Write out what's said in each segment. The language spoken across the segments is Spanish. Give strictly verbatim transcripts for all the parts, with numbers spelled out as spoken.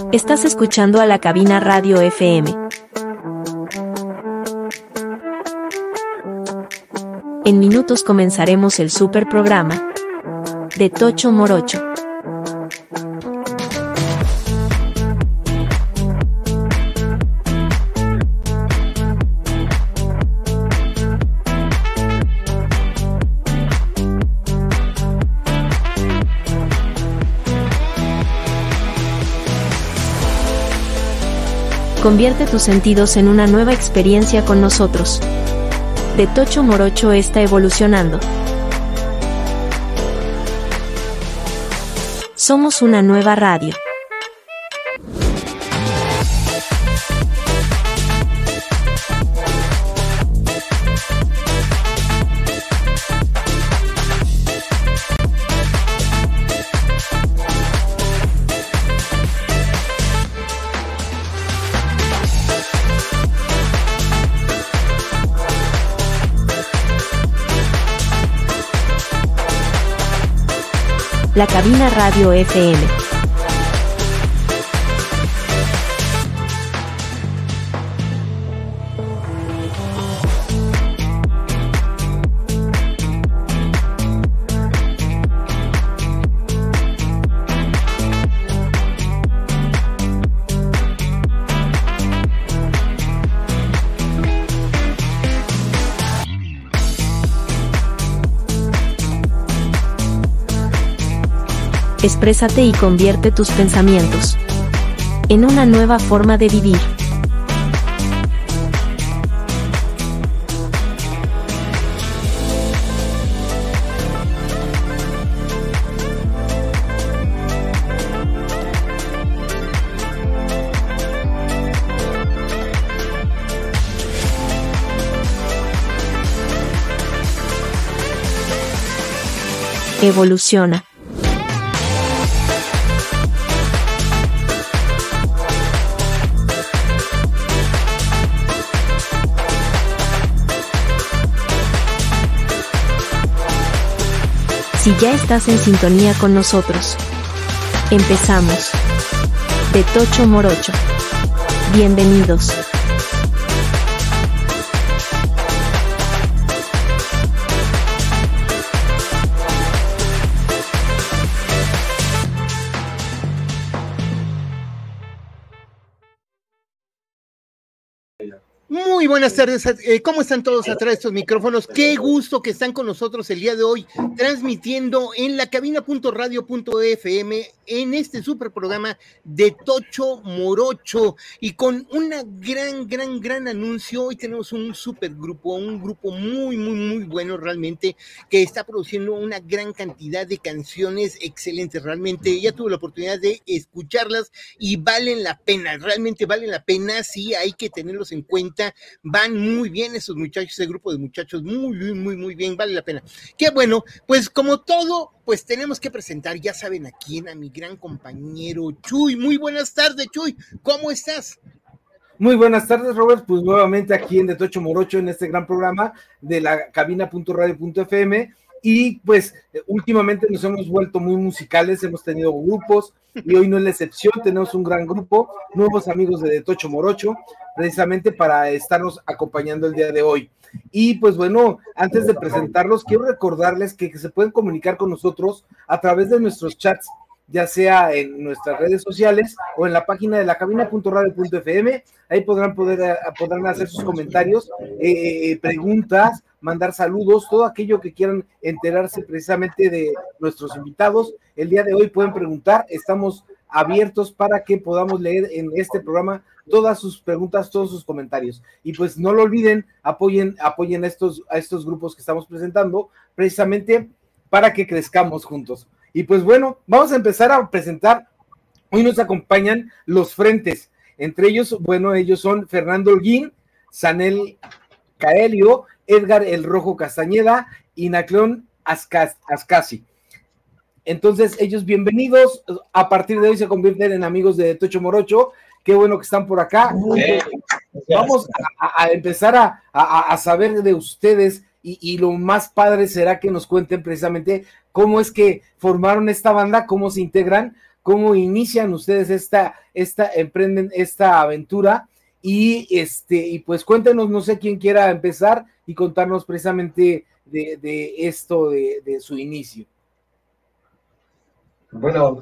Estás escuchando a La Cabina Radio F M. En minutos comenzaremos el super programa de Tocho Morocho. Convierte tus sentidos en una nueva experiencia con nosotros. De Tocho Morocho está evolucionando. Somos una nueva radio. La Cabina Radio F M. Exprésate y convierte tus pensamientos en una nueva forma de vivir. Evoluciona. Si ya estás en sintonía con nosotros, empezamos. De Tocho Morocho. Bienvenidos. Muy buenas tardes, eh, ¿cómo están todos atrás de estos micrófonos? Qué gusto que están con nosotros el día de hoy, transmitiendo en la cabina punto radio punto f m en este super programa de Tocho Morocho, y con una gran, gran, gran anuncio. Hoy tenemos un super grupo, un grupo muy, muy, muy bueno realmente, que está produciendo una gran cantidad de canciones excelentes. Realmente ya tuve la oportunidad de escucharlas y valen la pena, realmente valen la pena, sí, hay que tenerlos en cuenta. Van muy bien esos muchachos, ese grupo de muchachos, muy, muy, muy, muy bien, vale la pena. Qué bueno, pues como todo, pues tenemos que presentar, ya saben a quién, a mi gran compañero Chuy. Muy buenas tardes, Chuy, ¿cómo estás? Muy buenas tardes, Robert, pues nuevamente aquí en De Tocho Morocho, en este gran programa de la cabina punto radio punto f m, y pues últimamente nos hemos vuelto muy musicales, hemos tenido grupos, y hoy no es la excepción, tenemos un gran grupo, nuevos amigos de De Tocho Morocho, precisamente para estarnos acompañando el día de hoy. Y pues bueno, antes de presentarlos, quiero recordarles que, que se pueden comunicar con nosotros a través de nuestros chats, ya sea en nuestras redes sociales o en la página de la cabina punto radio punto f m. Ahí podrán poder podrán hacer sus comentarios, eh, preguntas, mandar saludos, todo aquello que quieran enterarse precisamente de nuestros invitados. El día de hoy pueden preguntar, estamos abiertos para que podamos leer en este programa todas sus preguntas, todos sus comentarios. Y pues no lo olviden, apoyen, apoyen a estos, a estos grupos que estamos presentando, precisamente para que crezcamos juntos. Y pues bueno, vamos a empezar a presentar. Hoy nos acompañan los frentes, entre ellos, bueno, ellos son Fernando Holguín, Sanel Caelio, Edgar El Rojo Castañeda y Nacleón Ascasi. Entonces, ellos bienvenidos, a partir de hoy se convierten en amigos de Tocho Morocho. Qué bueno que están por acá. Sí. Vamos a, a empezar a, a, a saber de ustedes, y, y lo más padre será que nos cuenten precisamente cómo es que formaron esta banda, cómo se integran, cómo inician ustedes esta, esta, emprenden esta aventura, y este, y pues cuéntenos, no sé quién quiera empezar y contarnos precisamente de, de esto, de, de su inicio. Bueno,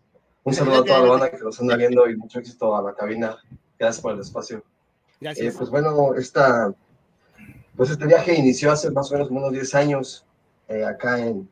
un saludo a toda la banda que nos anda viendo y mucho éxito a la cabina. Gracias por el espacio. Gracias. Eh, pues bueno, esta, pues este viaje inició hace más o menos unos diez años, eh, acá en,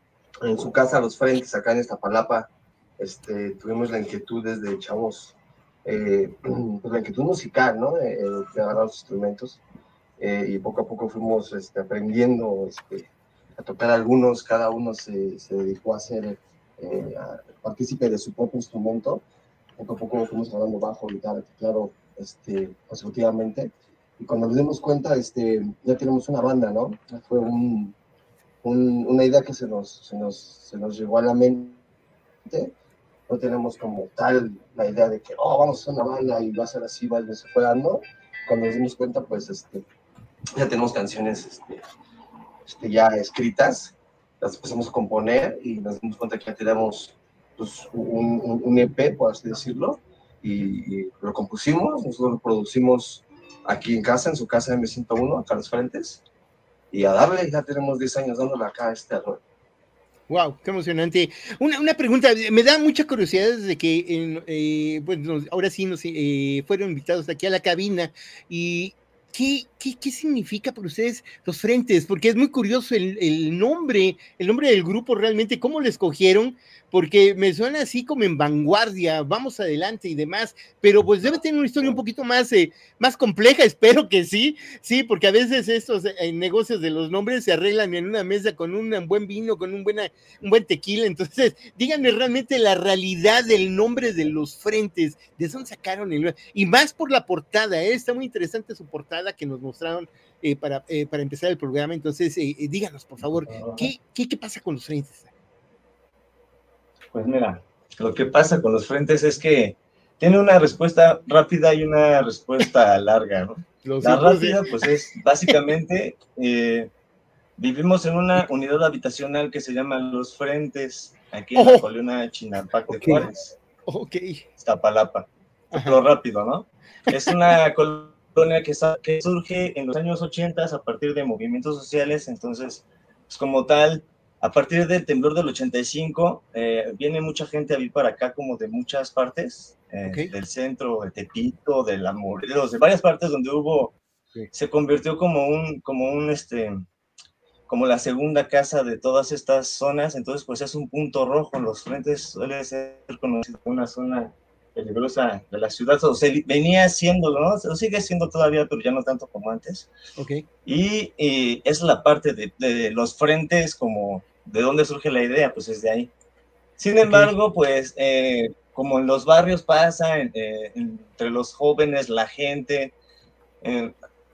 en su casa, Los Frentes, acá en Iztapalapa. Este, tuvimos la inquietud desde chavos, eh, pues la inquietud musical, ¿no? De, de agarrar los instrumentos, eh, y poco a poco fuimos este, aprendiendo este, a tocar algunos, cada uno se, se dedicó a ser eh, a, partícipe de su propio instrumento. Poco a poco fuimos agarrando bajo, guitarra, teclado, este, consecutivamente, y cuando nos dimos cuenta, este, ya tenemos una banda, ¿no? Fue un, un, una idea que se nos, se, nos, se nos llegó a la mente. No tenemos como tal la idea de que, oh, vamos a hacer una banda y va a ser así, va, se fue dando. Cuando nos dimos cuenta, pues, este, ya tenemos canciones este, este, ya escritas, las empezamos a componer y nos dimos cuenta que ya tenemos pues, un, un, un E P, por así decirlo, y, y lo compusimos, nosotros lo producimos aquí en casa, en su casa M ciento uno, acá a Los Frentes, y a darle, ya tenemos diez años dándole acá a este rol. Wow, qué emocionante. Una, una pregunta, me da mucha curiosidad desde que eh, eh, pues nos, ahora sí nos eh, fueron invitados aquí a la cabina, y ¿qué, qué, qué significa para ustedes Los Frentes? Porque es muy curioso el, el nombre, el nombre del grupo realmente, ¿cómo lo escogieron? Porque me suena así como en vanguardia, vamos adelante y demás, pero pues debe tener una historia un poquito más, eh, más compleja, espero que sí, sí, porque a veces estos eh, negocios de los nombres se arreglan en una mesa con un buen vino, con un, buena, un buen tequila. Entonces díganme realmente la realidad del nombre de Los Frentes, ¿de dónde sacaron el? Y más por la portada, ¿eh? Está muy interesante su portada que nos mostraron eh, para, eh, para empezar el programa. Entonces eh, eh, díganos por favor, ¿qué, qué, ¿qué pasa con Los Frentes? Pues mira, lo que pasa con Los Frentes es que tiene una respuesta rápida y una respuesta larga, ¿no? Lo la rápida, pues es básicamente, eh, vivimos en una unidad habitacional que se llama Los Frentes, aquí en oh. la colonia Chinampac de okay. Juárez, okay. Iztapalapa. Lo rápido, ¿no? Es una colonia que, que surge en los años ochenta a partir de movimientos sociales, entonces, pues como tal, a partir del temblor del ochenta y cinco, eh, viene mucha gente a vivir para acá, como de muchas partes, eh, okay. del centro, de Tepito, de la Morelos, de varias partes donde hubo, sí. se convirtió como un, como un, este, como la segunda casa de todas estas zonas, entonces pues es un punto rojo. Los Frentes suele ser conocido como una zona peligrosa de la ciudad, o se venía siendo, ¿no? Se lo sigue siendo todavía, pero ya no tanto como antes. Okay. Y, y es la parte de, de Los Frentes, como de dónde surge la idea, pues es de ahí. Sin embargo, okay. pues eh, como en los barrios pasa, eh, entre los jóvenes, la gente, eh,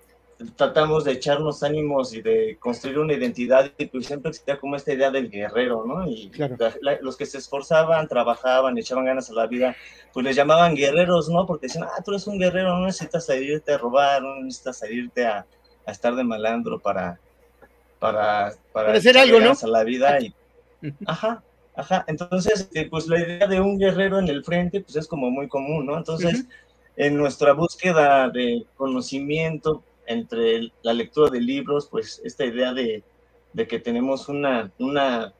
tratamos de echarnos ánimos y de construir una identidad, y pues siempre existía como esta idea del guerrero, ¿no? Y claro. la, la, los que se esforzaban, trabajaban, echaban ganas a la vida, pues les llamaban guerreros, ¿no? Porque decían, ah, tú eres un guerrero, no necesitas salirte a robar, no necesitas salirte a, a estar de malandro para, para, para, para hacer algo, ¿no? A la vida y, ajá, ajá. Entonces, pues la idea de un guerrero en el frente, pues es como muy común, ¿no? Entonces, uh-huh. en nuestra búsqueda de conocimiento, entre la lectura de libros, pues esta idea de, de que tenemos una, una,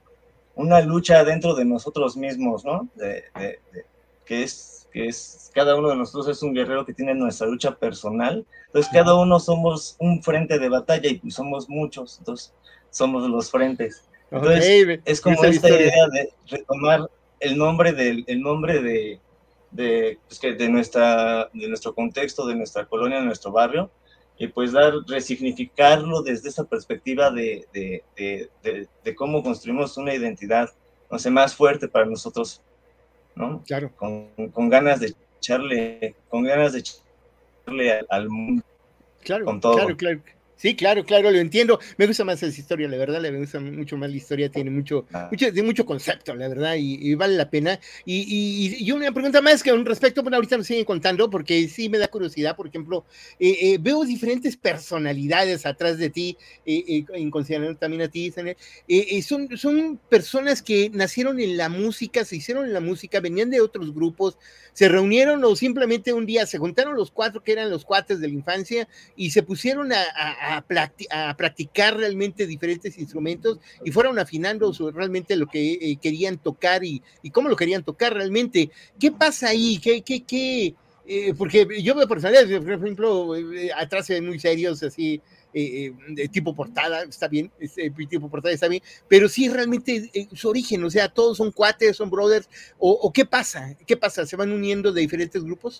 una lucha dentro de nosotros mismos, ¿no? De, de, de, que, es, que es, cada uno de nosotros es un guerrero que tiene nuestra lucha personal, entonces cada uno somos un frente de batalla y somos muchos, entonces somos los frentes. Entonces okay. es como esta historia. idea de retomar el nombre, del, el nombre de, de, pues que de, nuestra, de nuestro contexto, de nuestra colonia, de nuestro barrio, y pues dar, resignificarlo desde esa perspectiva de, de, de, de, de cómo construimos una identidad, no sé, más fuerte para nosotros, ¿no? Claro. Con, con ganas de echarle, con ganas de echarle al, al mundo. Claro, con todo. claro, claro. Sí, claro, claro, lo entiendo. Me gusta más esa historia, la verdad, me gusta mucho más la historia, tiene mucho, mucho, de mucho concepto, la verdad, y, y vale la pena. Y, y, y una pregunta más que un respecto, bueno, ahorita nos siguen contando, porque sí me da curiosidad, por ejemplo, eh, eh, veo diferentes personalidades atrás de ti, eh, eh, en considerando también a ti, Sanel. Eh, eh, son, son personas que nacieron en la música, se hicieron en la música, venían de otros grupos, se reunieron o simplemente un día se juntaron los cuatro que eran los cuates de la infancia y se pusieron a, a A, practi a, practicar realmente diferentes instrumentos y fueron afinando su, realmente lo que eh, querían tocar y, y cómo lo querían tocar realmente. ¿Qué pasa ahí? ¿Qué, qué, qué? Eh, porque yo veo personalidades, por ejemplo, eh, atrás se ven muy serios, así, eh, de tipo portada, está bien, este, tipo portada está bien, pero sí realmente eh, su origen, o sea, todos son cuates, son brothers, o, o ¿qué pasa? ¿Qué pasa? ¿Se van uniendo de diferentes grupos?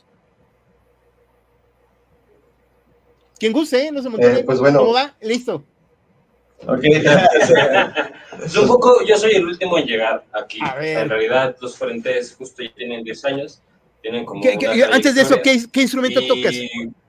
Quien guste, ¿eh? No se montonen. Eh, pues bueno. ¿Cómo va? Listo. Ok. Yo un poco, yo soy el último en llegar aquí. A ver. O sea, en realidad, los frentes justo ya tienen diez años. Tienen como ¿Qué, una qué, antes de eso, ¿qué, qué instrumento y... tocas?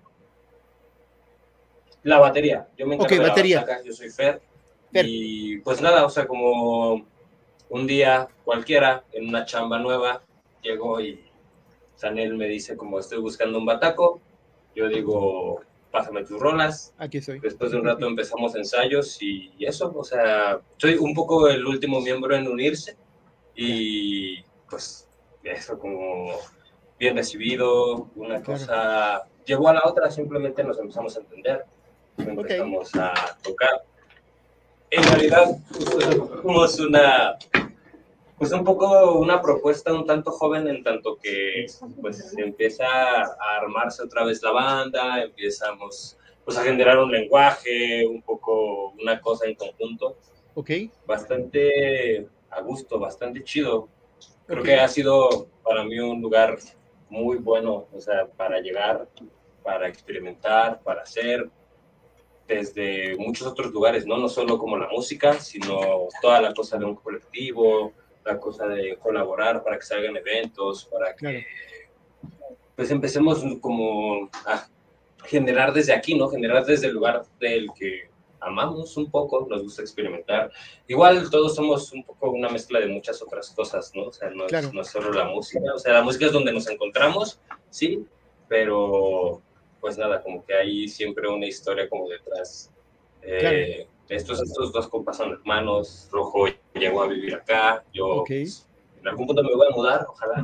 La batería. Yo me encargo okay, de batería. la bataca, yo soy Fer. Fer. Y pues nada, o sea, como un día cualquiera, en una chamba nueva, llego y Sanel me dice como estoy buscando un bataco. Yo digo, pásame tus rolas. Aquí soy. Después de un rato empezamos ensayos y eso, o sea, soy un poco el último miembro en unirse y pues eso como bien recibido, una cosa claro. Llevó a la otra, simplemente nos empezamos a entender, empezamos okay. a tocar. En realidad, fuimos una, pues un poco una propuesta un tanto joven en tanto que pues empieza a armarse otra vez la banda, empezamos pues a generar un lenguaje, un poco una cosa en conjunto. Ok. Bastante a gusto, bastante chido. Creo okay. que ha sido para mí un lugar muy bueno, o sea, para llegar, para experimentar, para hacer desde muchos otros lugares, ¿no? No solo como la música, sino toda la cosa de un colectivo, la cosa de colaborar para que salgan eventos, para que claro. pues empecemos como a generar desde aquí, ¿no? Generar desde el lugar del que amamos un poco, nos gusta experimentar. Igual todos somos un poco una mezcla de muchas otras cosas, ¿no? O sea, no, claro. es, no es solo la música, o sea, la música es donde nos encontramos, sí, pero pues nada, como que hay siempre una historia como detrás. Eh, claro. estos, estos dos compas son hermanos, Rojo llegó a vivir acá, yo okay. pues, en algún punto me voy a mudar, ojalá.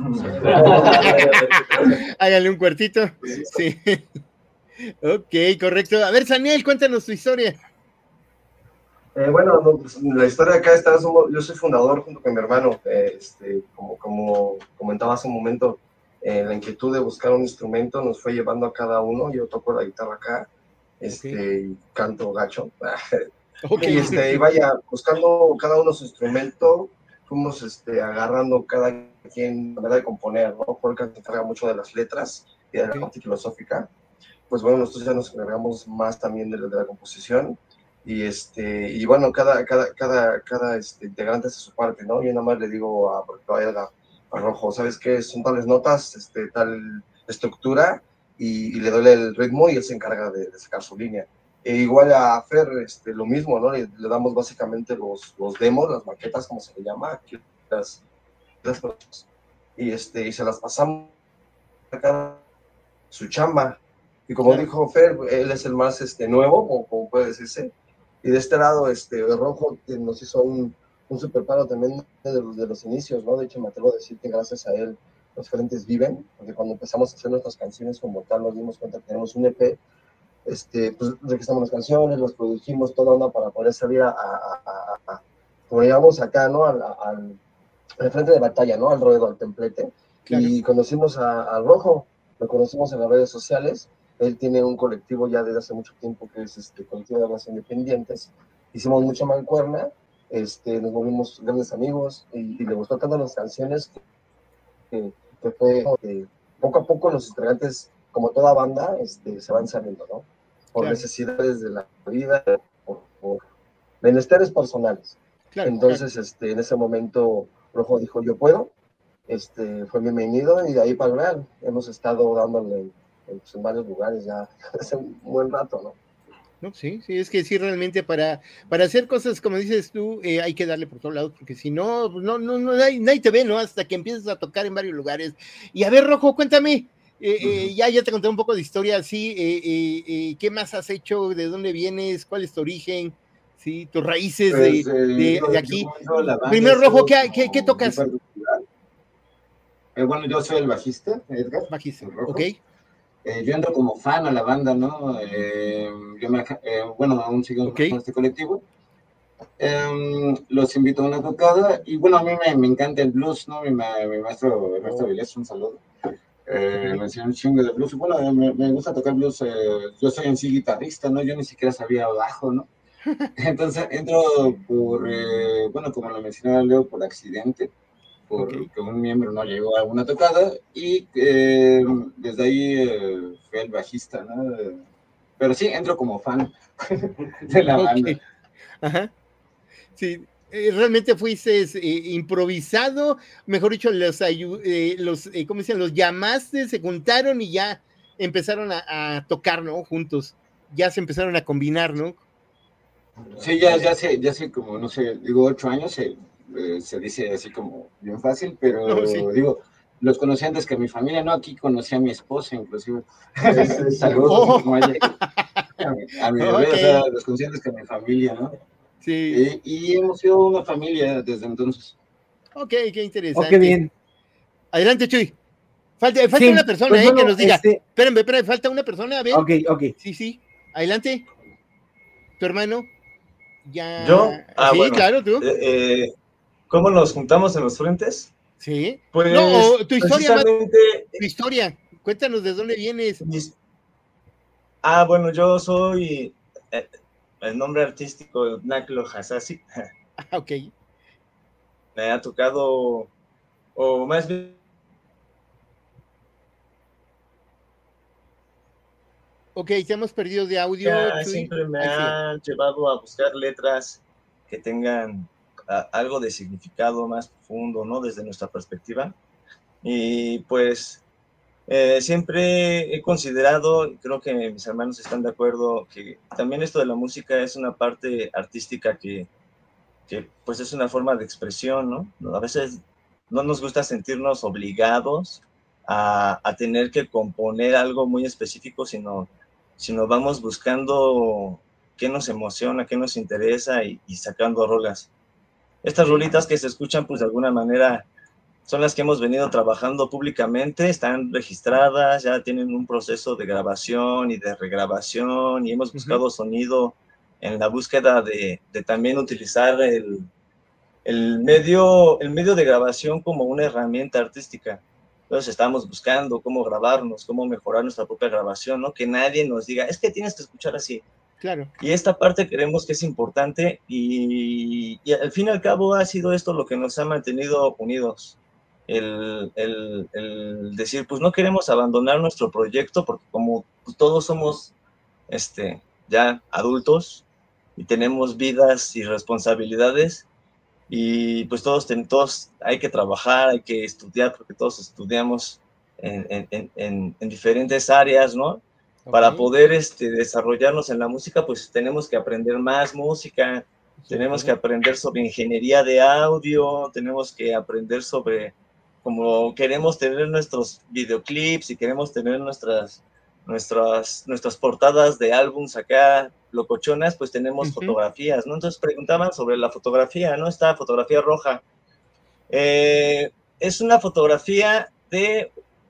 Hágale un cuartito, sí. Ok, correcto. A ver, Sanel, cuéntanos tu historia. Eh, bueno, no, pues, la historia acá está, somos, yo soy fundador junto con mi hermano, eh, este, como, como comentaba hace un momento, eh, la inquietud de buscar un instrumento nos fue llevando a cada uno. Yo toco la guitarra acá, este, okay. y canto gacho, okay. y, este, y vaya, buscando cada uno su instrumento, fuimos este, agarrando cada quien la manera de componer, ¿no? Porque se encarga mucho de las letras y de la okay. parte filosófica. Pues bueno, nosotros ya nos encargamos más también de, de la composición. Y, este, y bueno, cada, cada, cada, cada este, integrante hace su parte, ¿no? Yo nada más le digo a, a, a Rojo, ¿sabes qué? Son tales notas, este, tal estructura, y, y le doy el ritmo y él se encarga de, de sacar su línea. E igual a Fer, este, lo mismo, ¿no? Le, le damos básicamente los, los demos, las maquetas, como se le llama, aquí, las, las, y, este, y se las pasamos a cada su chamba. Y como claro. dijo Fer, él es el más este, nuevo, como, como puede decirse. Y de este lado, este, Rojo que nos hizo un, un super paro también de los, de los inicios, ¿no? De hecho, me atrevo a decir que gracias a él los frentes viven, porque cuando empezamos a hacer nuestras canciones como tal, nos dimos cuenta que tenemos un E P, este, pues registramos las canciones, las produjimos toda una para poder salir a, a, a, a como digamos acá, ¿no? Al, al, al frente de batalla, ¿no? Al ruedo, al templete. Claro. Y conocimos a, a Rojo, lo conocimos en las redes sociales. Él tiene un colectivo ya desde hace mucho tiempo que es este colectivo de armas independientes. Hicimos mucha mancuerna, este, nos volvimos grandes amigos y, y le gustó tanto las canciones que, que, que fue que poco a poco los integrantes, como toda banda, este, se van saliendo, ¿no? Por claro. necesidades de la vida, por, por menesteres personales. Claro, Entonces, claro. Este, en ese momento, Rojo dijo, yo puedo, este, fue bienvenido y de ahí para el Real. Hemos estado dándole en, en varios lugares ya hace un buen rato, ¿no? No, sí, sí, es que sí, realmente para, para hacer cosas, como dices tú, eh, hay que darle por todos lados, porque si no, no, no, no nadie, nadie te ve, ¿no? Hasta que empiezas a tocar en varios lugares. Y a ver, Rojo, cuéntame, eh, eh, ya, ya te conté un poco de historia, sí, eh, eh, eh, ¿qué más has hecho? ¿De dónde vienes? ¿Cuál es tu origen? Sí, tus raíces Pues, de, eh, de, digo, de yo aquí. comento la banda, Primero, es Rojo, algo ¿qué, qué, qué como tocas? muy particular. Eh, bueno, yo soy el bajista, Edgar. Bajista, el Rojo. ok. Eh, yo entro como fan a la banda, ¿no? Eh, yo me, eh, bueno, aún sigo Ok. con este colectivo. Eh, los invito a una tocada y bueno, a mí me, me encanta el blues, ¿no? Mi, ma- mi maestro Ernesto Oh. Vilés, un saludo. Eh, Ok. me enseñó un chingo de blues. Bueno, eh, me, me gusta tocar blues. Eh, yo soy en sí guitarrista, ¿no? Yo ni siquiera sabía bajo, ¿no? Entonces entro por, eh, bueno, como lo mencionaba Leo, por accidente, porque Ok. un miembro no llegó a una tocada y eh, desde ahí eh, fui el bajista, ¿no? Eh, Pero sí, entro como fan de la banda. Ok. Ajá. Sí, eh, realmente fuiste eh, improvisado, mejor dicho, los, ayu- eh, los eh, ¿cómo dicen? Los llamaste, se juntaron y ya empezaron a, a tocar, ¿no? Juntos, ya se empezaron a combinar, ¿no? Sí, ya, ya sé, ya sé como, no sé, digo, ocho años, se, eh, se dice así como bien fácil, No, sí. pero digo, los conocí antes que mi familia, ¿no? Aquí conocí a mi esposa, inclusive. Sí, sí, sí. Saludos, Oh, como ella, a mi, a mi bebé, o sea, ok, los conocí antes que mi familia, ¿no? sí, Y, y hemos sido una familia desde entonces. ok, qué Oh, qué interesante. bien. Adelante, Chuy. Falta, falta Sí, una persona, pues eh, bueno, que nos diga. este, Espérenme, espérenme, falta una persona, a ver. ok, ok. Sí, sí, adelante, tu hermano. Yo, Ya, ah, sí, bueno, claro, tú. eh, eh, ¿cómo nos juntamos en los frentes? Sí. No, Pues o tu historia más, precisamente, tu historia. Cuéntanos de dónde vienes. mis- ah, bueno, yo soy, eh, el nombre artístico Naklo Hasasi. Ah, ok. Me ha tocado, o más bien, Ok, estamos perdidos de audio, ya Chuy. siempre me Ahí sigue. ha llevado a buscar letras que tengan ah, algo de significado más profundo, ¿no? Desde nuestra perspectiva. Y pues eh, siempre he considerado, y creo que mis hermanos están de acuerdo, que también esto de la música es una parte artística que, que pues es una forma de expresión, ¿no? A veces no nos gusta sentirnos obligados a, a tener que componer algo muy específico, sino, sino vamos buscando qué nos emociona, qué nos interesa y, y sacando rolas. Estas Ok. rolitas que se escuchan, pues de alguna manera son las que hemos venido trabajando públicamente, están registradas, ya tienen un proceso de grabación y de regrabación y hemos Ujú. buscado sonido en la búsqueda de, de también utilizar el, el, medio, el medio de grabación como una herramienta artística. Entonces estamos buscando cómo grabarnos, cómo mejorar nuestra propia grabación, ¿no? Que nadie nos diga, es que tienes que escuchar así. Claro. Y esta parte creemos que es importante y, y al fin y al cabo ha sido esto lo que nos ha mantenido unidos. El, el, el decir, pues no queremos abandonar nuestro proyecto porque como pues, todos somos este, ya adultos y tenemos vidas y responsabilidades y pues todos, todos hay que trabajar, hay que estudiar porque todos estudiamos en, en, en, en diferentes áreas, ¿no? Para Ok. poder este, desarrollarnos en la música, pues tenemos que aprender más música, Sobre tenemos que todo. aprender sobre ingeniería de audio, tenemos que aprender sobre cómo queremos tener nuestros videoclips y queremos tener nuestras, nuestras, nuestras portadas de álbums acá locochonas, pues tenemos Ujú. fotografías, ¿no? Entonces preguntaban sobre la fotografía, ¿no? Esta fotografía roja. Eh, es una fotografía de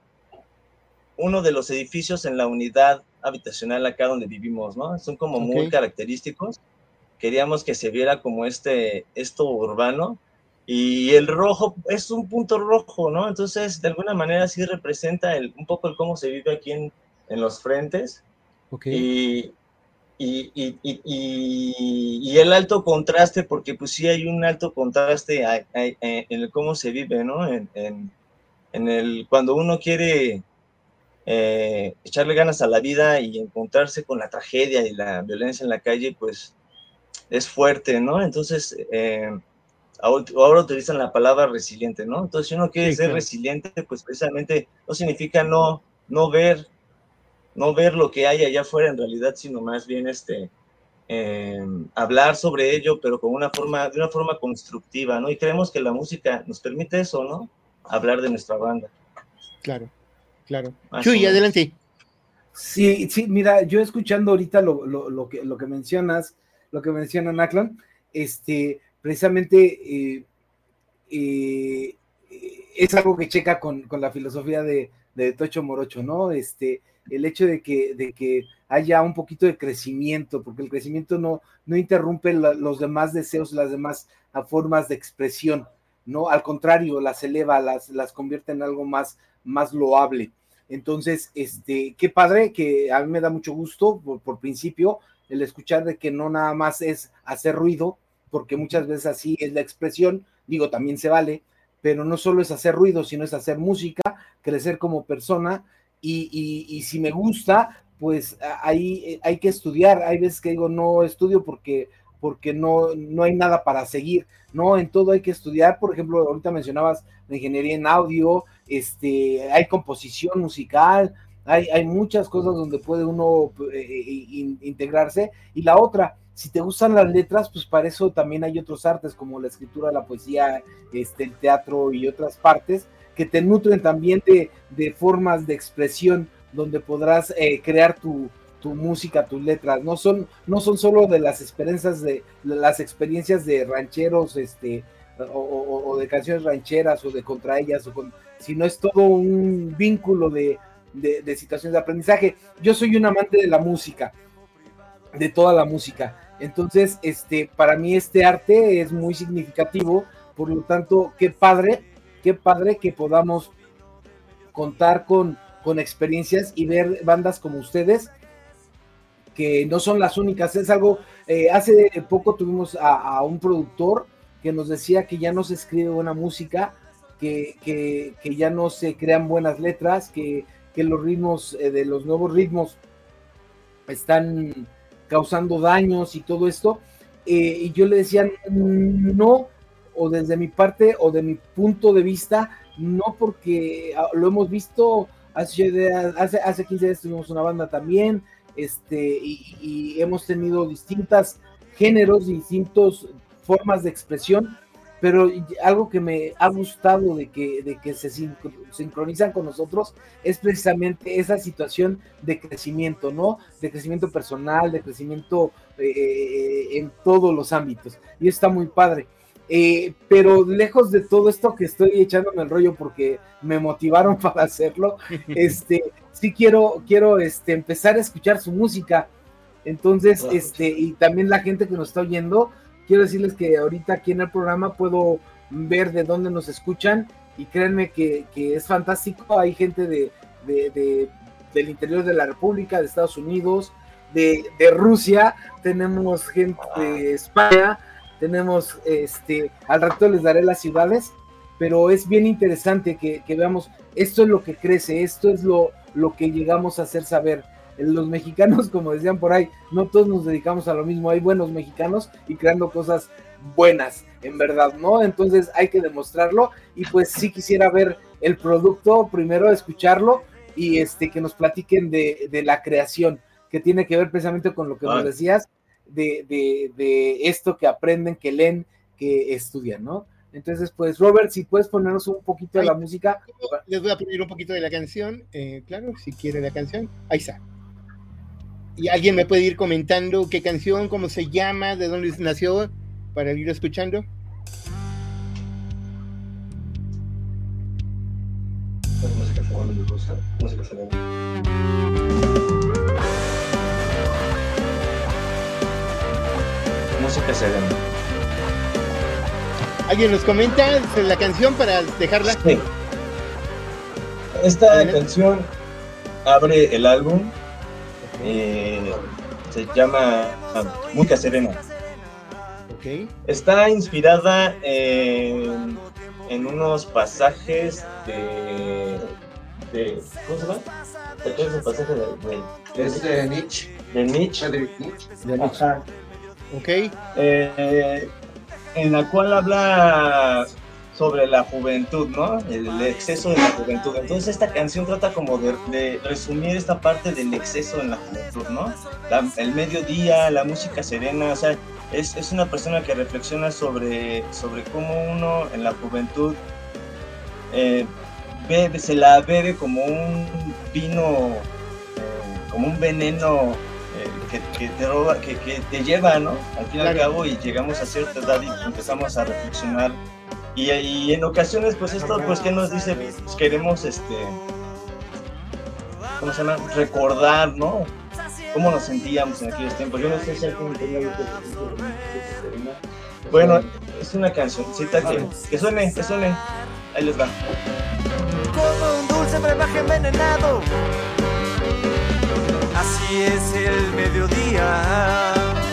uno de los edificios en la unidad habitacional acá donde vivimos, ¿no? Son como Ok. muy característicos. Queríamos que se viera como este, esto urbano. Y el rojo es un punto rojo, ¿no? Entonces, de alguna manera sí representa el, un poco el cómo se vive aquí en, en los frentes. Ok. Y, y, y, y, y, el alto contraste, porque pues sí hay un alto contraste a, a, a, en el cómo se vive, ¿no? En, en, en el, cuando uno quiere eh, echarle ganas a la vida y encontrarse con la tragedia y la violencia en la calle, pues es fuerte, ¿no? Entonces, eh, ahora utilizan la palabra resiliente, ¿no? Entonces, si uno quiere Sí, ser claro. resiliente, pues precisamente no significa no, no ver, no ver lo que hay allá afuera en realidad, sino más bien este, eh, hablar sobre ello, pero con una forma, de una forma constructiva, ¿no? Y creemos que la música nos permite eso, ¿no? Hablar de nuestra banda. Claro, claro. Más Chuy, o adelante. Sí, sí, mira, yo escuchando ahorita lo, lo, lo, que, lo que mencionas, lo que menciona Naklan, este, precisamente eh, eh, es algo que checa con, con la filosofía de, de Tocho Morocho, ¿no? Este, el hecho de que, de que haya un poquito de crecimiento, porque el crecimiento no, no interrumpe la, los demás deseos, las demás formas de expresión, ¿no? Al contrario, las eleva, las, las convierte en algo más, más loable. Entonces, este, qué padre, que a mí me da mucho gusto, por, por principio, el escuchar de que no nada más es hacer ruido, porque muchas veces así es la expresión, digo, también se vale, pero no solo es hacer ruido, sino es hacer música, crecer como persona, y, y, y si me gusta, pues ahí hay que estudiar. Hay veces que digo, no estudio porque, porque no, no hay nada para seguir, no, en todo hay que estudiar. Por ejemplo, ahorita mencionabas la ingeniería en audio, este, hay composición musical, hay, hay muchas cosas donde puede uno eh, in, integrarse. Y la otra, si te gustan las letras, pues para eso también hay otros artes como la escritura, la poesía, este, el teatro y otras partes que te nutren también de, de formas de expresión donde podrás eh, crear tu, tu música, tus letras. No son, no son solo de las experiencias de, de las experiencias de rancheros, este, o, o, o de canciones rancheras o de contra ellas, o con, sino es todo un vínculo de, de, de situaciones de aprendizaje. Yo soy un amante de la música, de toda la música. Entonces, este, para mí este arte es muy significativo, por lo tanto, qué padre, qué padre que podamos contar con, con experiencias y ver bandas como ustedes, que no son las únicas. Es algo, eh, hace poco tuvimos a, a un productor que nos decía que ya no se escribe buena música, que, que, que ya no se crean buenas letras, que, que los ritmos, eh, de los nuevos ritmos están causando daños y todo esto, eh, y yo le decía no, o desde mi parte o de mi punto de vista, no, porque lo hemos visto hace, hace, hace quince días tuvimos una banda también, este, y, y hemos tenido distintos géneros, distintas formas de expresión, pero algo que me ha gustado de que, de que se sincronizan con nosotros es precisamente esa situación de crecimiento, ¿no? De crecimiento personal, de crecimiento eh, en todos los ámbitos, y está muy padre. Eh, pero lejos de todo esto que estoy echándome el rollo porque me motivaron para hacerlo, este, sí quiero, quiero este, empezar a escuchar su música. Entonces, este, y también la gente que nos está oyendo, quiero decirles que ahorita aquí en el programa puedo ver de dónde nos escuchan, y créanme que, que es fantástico. Hay gente de, de, de, del interior de la República, de Estados Unidos, de, de Rusia, tenemos gente de España, tenemos, este, al rato les daré las ciudades, pero es bien interesante que, que veamos, esto es lo que crece, esto es lo, lo que llegamos a hacer saber. Los mexicanos, como decían por ahí, no todos nos dedicamos a lo mismo, hay buenos mexicanos y creando cosas buenas, en verdad, ¿no? Entonces hay que demostrarlo, y pues sí quisiera ver el producto, primero escucharlo, y este, que nos platiquen de, de la creación, que tiene que ver precisamente con lo que ah. nos decías, de, de, de esto que aprenden, que leen, que estudian, ¿no? Entonces, pues, Robert, si puedes ponernos un poquito de la música. Les voy a poner un poquito de la canción, eh, claro, si quiere la canción, ahí está. Y alguien me puede ir comentando qué canción, cómo se llama, de dónde nació, para ir escuchando. Música serena. Música serena. Música serena. ¿Alguien nos comenta la canción para dejarla? Sí. Esta ¿Adelante? Canción abre el álbum. Eh, se llama Música Serena. Okay. Está inspirada en, en unos pasajes de, de ¿cómo se llama? ¿Qué es el pasaje de, de, es de Nietzsche? De Nietzsche. De Nietzsche. De Nietzsche. Okay. Eh, en la cual habla sobre la juventud, ¿no? El, el exceso de la juventud. Entonces esta canción trata como de, de resumir esta parte del exceso en la juventud, ¿no? La, el mediodía, la música serena, o sea, es, es una persona que reflexiona sobre, sobre cómo uno en la juventud eh, bebe, se la bebe como un vino, eh, como un veneno eh, que, que te roba, que, que te lleva, ¿no? Al fin y al cabo, y llegamos a cierta edad y empezamos a reflexionar. Y, y en ocasiones, pues esto, pues, ¿qué nos dice? Pues queremos, este, ¿cómo se llama? Recordar, ¿no? Cómo nos sentíamos en aquellos tiempos. Yo no sé si alguien tenía... Bueno, es una cancioncita que, que suene, que suene. Ahí les va. Como un dulce brebaje envenenado, así es el mediodía.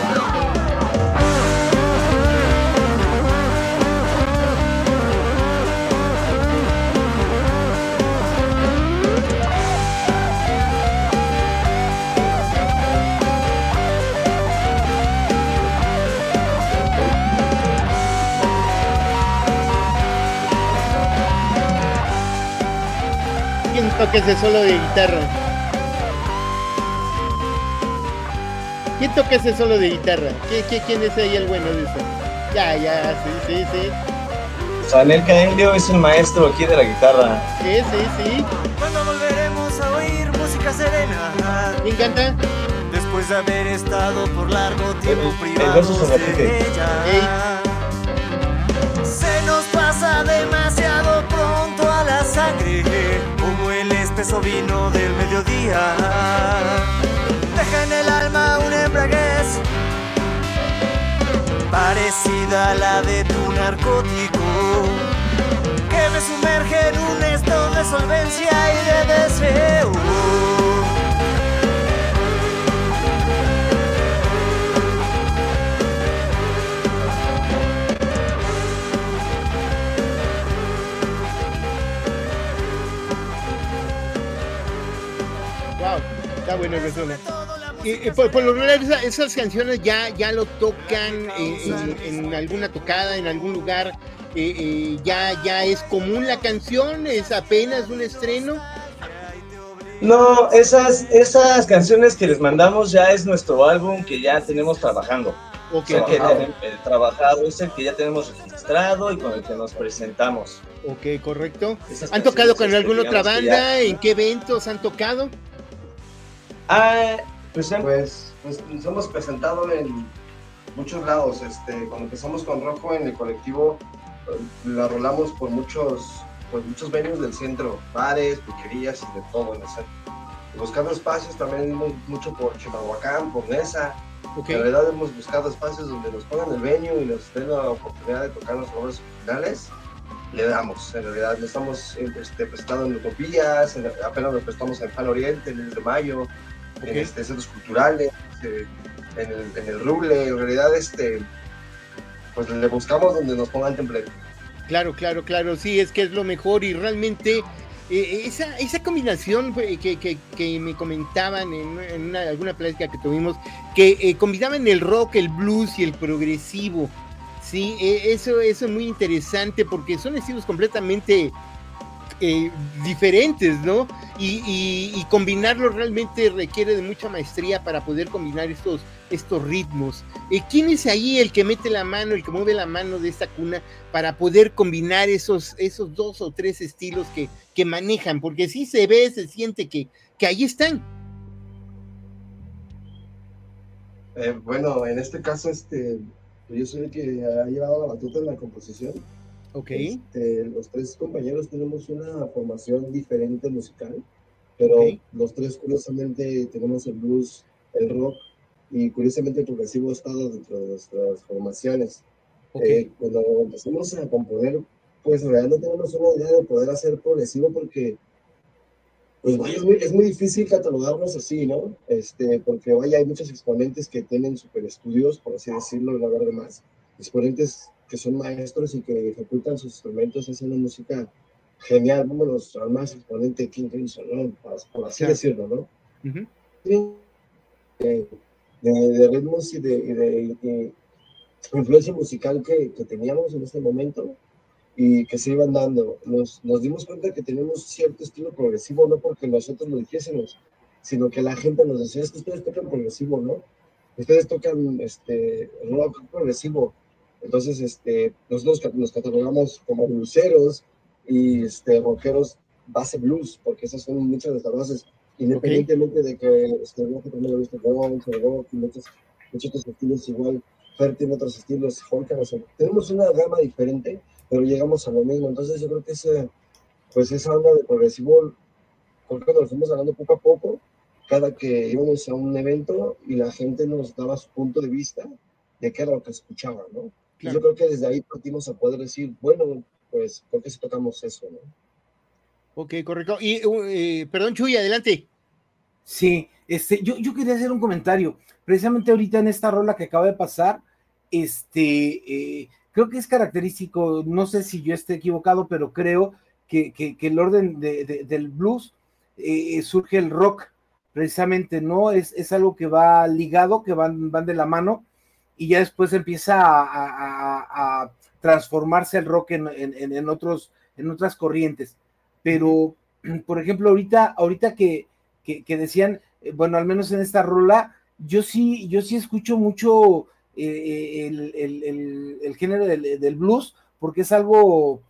¿Quién toca ese solo de guitarra? ¿Quién toca ese solo de guitarra? ¿Quién, quién, quién es ahí el bueno de eso? Ya, ya, sí, sí, sí. Sanel Caendio es el maestro aquí de la guitarra. Sí, sí, sí. Cuando volveremos a oír música serena. ¿Quién canta? Después de haber estado por largo tiempo El, privados el verso se repite. de ella. Ey. Se nos pasa demasiado pronto a la sangre, como el espeso vino del mediodía. Deja en el alma una embriaguez parecida a la de tu narcótico, que me sumerge en un estado de solvencia y de deseo. Wow, está buena persona. Y, y por, por lo general esa, esas canciones ya, ya lo tocan eh, en, en alguna tocada, en algún lugar, eh, eh, ya, ya es común la canción, es apenas un estreno. No, esas, esas canciones que les mandamos ya es nuestro álbum que ya tenemos trabajando. Okay. O sea, que tenemos, el trabajado es el que ya tenemos registrado y con el que nos presentamos. Ok, correcto. Esas ¿Han tocado con canciones, alguna este, otra digamos que banda? ya- ¿En qué eventos han tocado? Ah, pues, Pues, pues nos hemos presentado en muchos lados. Este, cuando empezamos con Rojo en el colectivo, eh, la rolamos por muchos, por muchos venues del centro, bares, piquerías y de todo en el centro. Y buscando espacios también hemos mucho por Chimalhuacán, por Nesa. Okay. La verdad hemos buscado espacios donde nos pongan el venue y nos den la oportunidad de tocar los obras originales. Le damos, en realidad nos estamos este, prestando en Utopías, en, apenas nos prestamos en Pan Oriente el mes de mayo, Okay. en este, centros culturales, eh, en, el, en el Ruble, en realidad este, pues le buscamos donde nos pongan templete. Claro, claro, claro, sí, es que es lo mejor y realmente eh, esa, esa combinación eh, que, que, que me comentaban en, en una, alguna plática que tuvimos, que eh, combinaban el rock, el blues y el progresivo, sí, eh, eso, eso es muy interesante porque son estilos completamente eh, diferentes, ¿no? Y, y, y combinarlo realmente requiere de mucha maestría para poder combinar estos, estos ritmos. Eh, ¿Quién es ahí el que mete la mano, el que mueve la mano de esta cuna para poder combinar esos, esos dos o tres estilos que, que manejan? Porque sí se ve, se siente que, que ahí están. Eh, bueno, en este caso, este, yo soy el que ha llevado la batuta en la composición. Ok. Este, los tres compañeros tenemos una formación diferente musical, pero Ok. los tres curiosamente tenemos el blues, el rock y curiosamente el progresivo ha estado dentro de nuestras formaciones. Ok. Eh, cuando empezamos a componer, pues en realidad no tenemos una idea de poder hacer progresivo porque pues vaya, es muy, es muy difícil catalogarnos así, ¿no? Este, porque vaya, hay muchos exponentes que tienen super estudios, por así decirlo, no hablar de más, exponentes que son maestros y que ejecutan sus instrumentos, hacen una música genial, vámonos al más exponente King Crimson, ¿no? Por, por así Claro. decirlo, ¿no? Uh-huh. De, de, de ritmos y de, y de, y de influencia musical que, que teníamos en este momento, y que se iban dando. Nos, nos dimos cuenta que tenemos cierto estilo progresivo, no porque nosotros lo dijésemos, sino que la gente nos decía, es que ustedes tocan progresivo, ¿no? Ustedes tocan este, rock progresivo. Entonces, este, nosotros nos catalogamos como blueseros y este, rockeros base blues, porque esas son muchas de nuestras bases, independientemente okay. de que este, rock también lo viste rock, rock y muchos, muchos otros estilos igual. Fer tiene otros estilos, Holka, o sea, tenemos una gama diferente, pero llegamos a lo mismo. Entonces yo creo que ese, pues esa onda de progresivo, porque nos fuimos hablando poco a poco, cada que íbamos a un evento y la gente nos daba su punto de vista de qué era lo que escuchaba, ¿no? Claro. Yo creo que desde ahí partimos a poder decir, bueno, pues, ¿por qué si tocamos eso, no? Ok, correcto. Y, eh, perdón, Chuy, adelante. Sí, este, yo, yo quería hacer un comentario. Precisamente ahorita en esta rola que acaba de pasar, este, eh, creo que es característico, no sé si yo esté equivocado, pero creo que, que, que el orden de, de, del blues eh, surge el rock, precisamente, ¿no? Es, es algo que va ligado, que van, van de la mano, y ya después empieza a, a, a transformarse el rock en, en, en, otros, en otras corrientes. Pero, por ejemplo, ahorita, ahorita que, que, que decían, bueno, al menos en esta rola, yo sí, yo sí escucho mucho eh, el, el, el, el género del, del blues, porque es algo,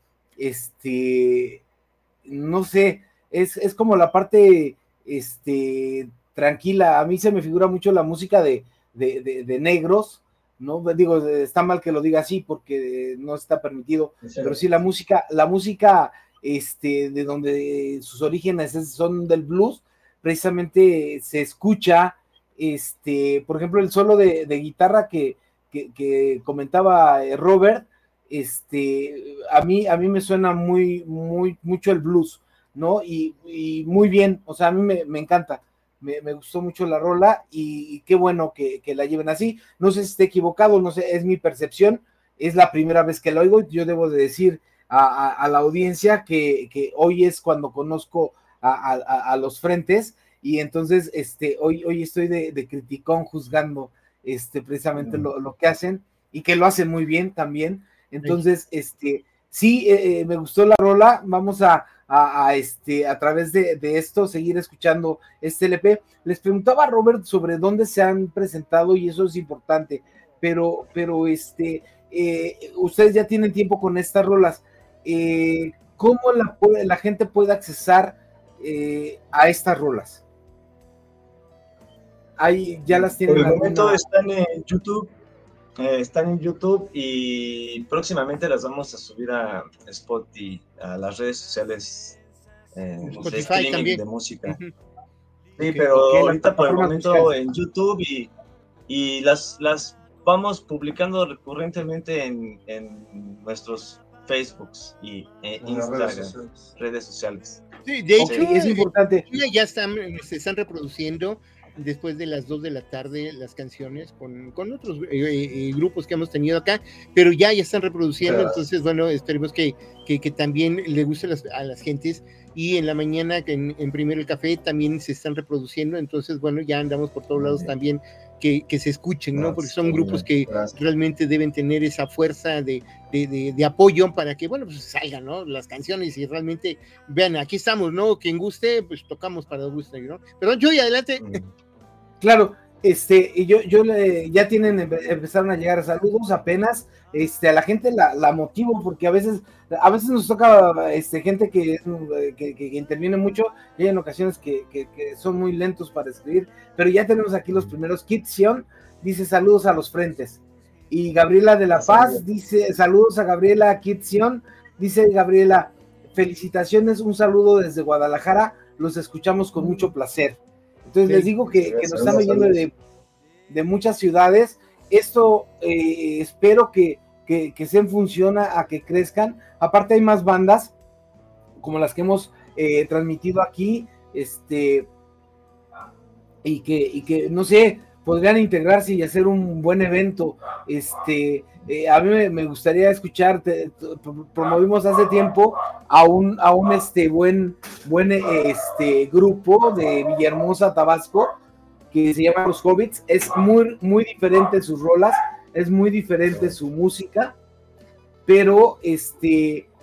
este, no sé, es, es como la parte, este, tranquila. A mí se me figura mucho la música de, de, de, de negros, ¿no? Digo, está mal que lo diga así porque no está permitido, sí, pero sí la música, la música este, de donde sus orígenes son del blues, precisamente se escucha, este, por ejemplo, el solo de, de guitarra que, que, que comentaba Robert, este, a mí, a mí me suena muy, muy, mucho el blues, ¿no? Y, y muy bien, o sea, a mí me, me encanta. Me, me gustó mucho la rola y, y qué bueno que, que la lleven así. No sé si esté equivocado, no sé, es mi percepción, es la primera vez que la oigo. Yo debo de decir a, a, a la audiencia que, que hoy es cuando conozco a, a, a los frentes y entonces este, hoy, hoy estoy de, de criticón juzgando este, precisamente lo, lo que hacen y que lo hacen muy bien también. Entonces, este, sí, eh, me gustó la rola, vamos a A, a, este, a través de, de esto, seguir escuchando este L P. Les preguntaba a Robert sobre dónde se han presentado y eso es importante, pero, pero este, eh, ustedes ya tienen tiempo con estas rolas. Eh, ¿Cómo la, la gente puede accesar eh, a estas rolas? Ahí ya las tienen. Por el momento alguna... están en YouTube. Eh, están en YouTube y próximamente las vamos a subir a Spotify, a las redes sociales eh, Spotify de también de música. Uh-huh. Sí, okay, pero okay, ahorita por el momento musical. En YouTube y, y las, las vamos publicando recurrentemente en, en nuestros Facebooks y en Instagram, redes sociales. redes sociales. Sí, de hecho, okay, es importante. Ya están, se están reproduciendo después de las dos de la tarde las canciones con, con otros eh, eh, grupos que hemos tenido acá, pero ya ya están reproduciendo, claro. Entonces bueno, esperemos que, que, que también le guste a las, a las gentes, y en la mañana en, en Primero el Café también se están reproduciendo, entonces bueno, ya andamos por todos lados también que, que se escuchen, ¿no? Porque son grupos que realmente deben tener esa fuerza de, de, de, de apoyo para que, bueno, pues salgan, ¿no? Las canciones y realmente vean, aquí estamos, ¿no? Quien guste, pues tocamos para gusto, ¿no? Perdón, Chuy, adelante. Claro, este, y yo, yo le, ya tienen, empezaron a llegar saludos apenas, este, a la gente la, la motivo, porque a veces, a veces nos toca, este, gente que, que, que interviene mucho, y hay en ocasiones que, que, que son muy lentos para escribir, pero ya tenemos aquí los primeros. Kit Sion dice saludos a los frentes, y Gabriela de la Paz dice saludos a Gabriela. Kit Sion dice Gabriela, felicitaciones, un saludo desde Guadalajara, los escuchamos con mucho placer. Entonces sí, les digo que, que nos están oyendo de, de muchas ciudades. Esto eh, espero que, que, que se en función a, a que crezcan. Aparte hay más bandas como las que hemos eh, transmitido aquí, este, y que, y que no sé, podrían integrarse y hacer un buen evento. Este, eh, a mí me, me gustaría escuchar, te, te, promovimos hace tiempo a un, a un este buen, buen este grupo de Villahermosa, Tabasco, que se llama Los Hobbits. Es muy, muy diferente sus rolas, es muy diferente su música, pero este,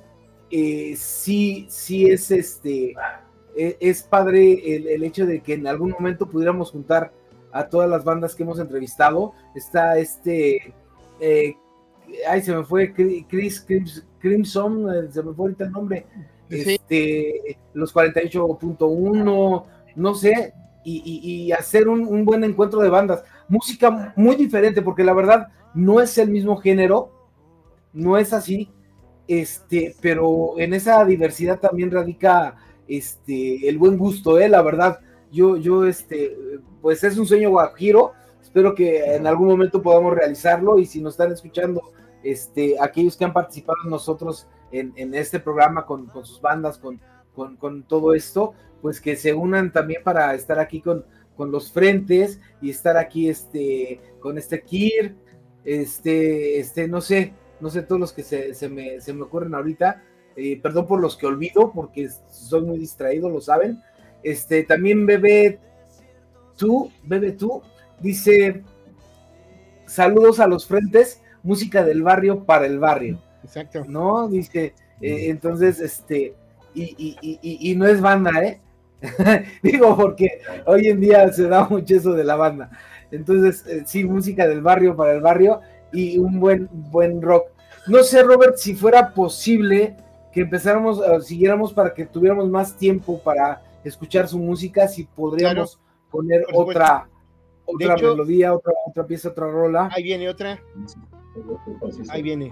eh, sí, sí es este, es, es padre el, el hecho de que en algún momento pudiéramos juntar a todas las bandas que hemos entrevistado. Está este, eh, ay, se me fue Chris Crims, Crimson, se me fue ahorita el nombre, Sí. este, los cuarenta y ocho punto uno, no sé, y, y, y hacer un, un buen encuentro de bandas, música muy diferente, porque la verdad no es el mismo género, no es así, este, pero en esa diversidad también radica este, el buen gusto, eh, la verdad. Yo, yo, este, pues es un sueño guajiro, espero que en algún momento podamos realizarlo, y si nos están escuchando, este, aquellos que han participado nosotros en, en este programa con, con sus bandas, con, con, con todo esto, pues que se unan también para estar aquí con, con los frentes, y estar aquí, este, con este Kir, este, este, no sé, no sé, todos los que se, se, me, se me ocurren ahorita, eh, perdón por los que olvido, porque soy muy distraído, lo saben. Este, también Bebe tú, Bebe tú, dice, saludos a los frentes, música del barrio para el barrio. Exacto. ¿No? Dice, eh, entonces, este, y, y, y, y no es banda, ¿eh? Digo, porque hoy en día se da mucho eso de la banda. Entonces, eh, sí, música del barrio para el barrio, y un buen, buen rock. No sé, Robert, si fuera posible que empezáramos, uh, siguiéramos para que tuviéramos más tiempo para escuchar su música, si podríamos claro, poner otra, otra hecho, melodía, otra, otra pieza, otra rola. Ahí viene otra. Ahí viene.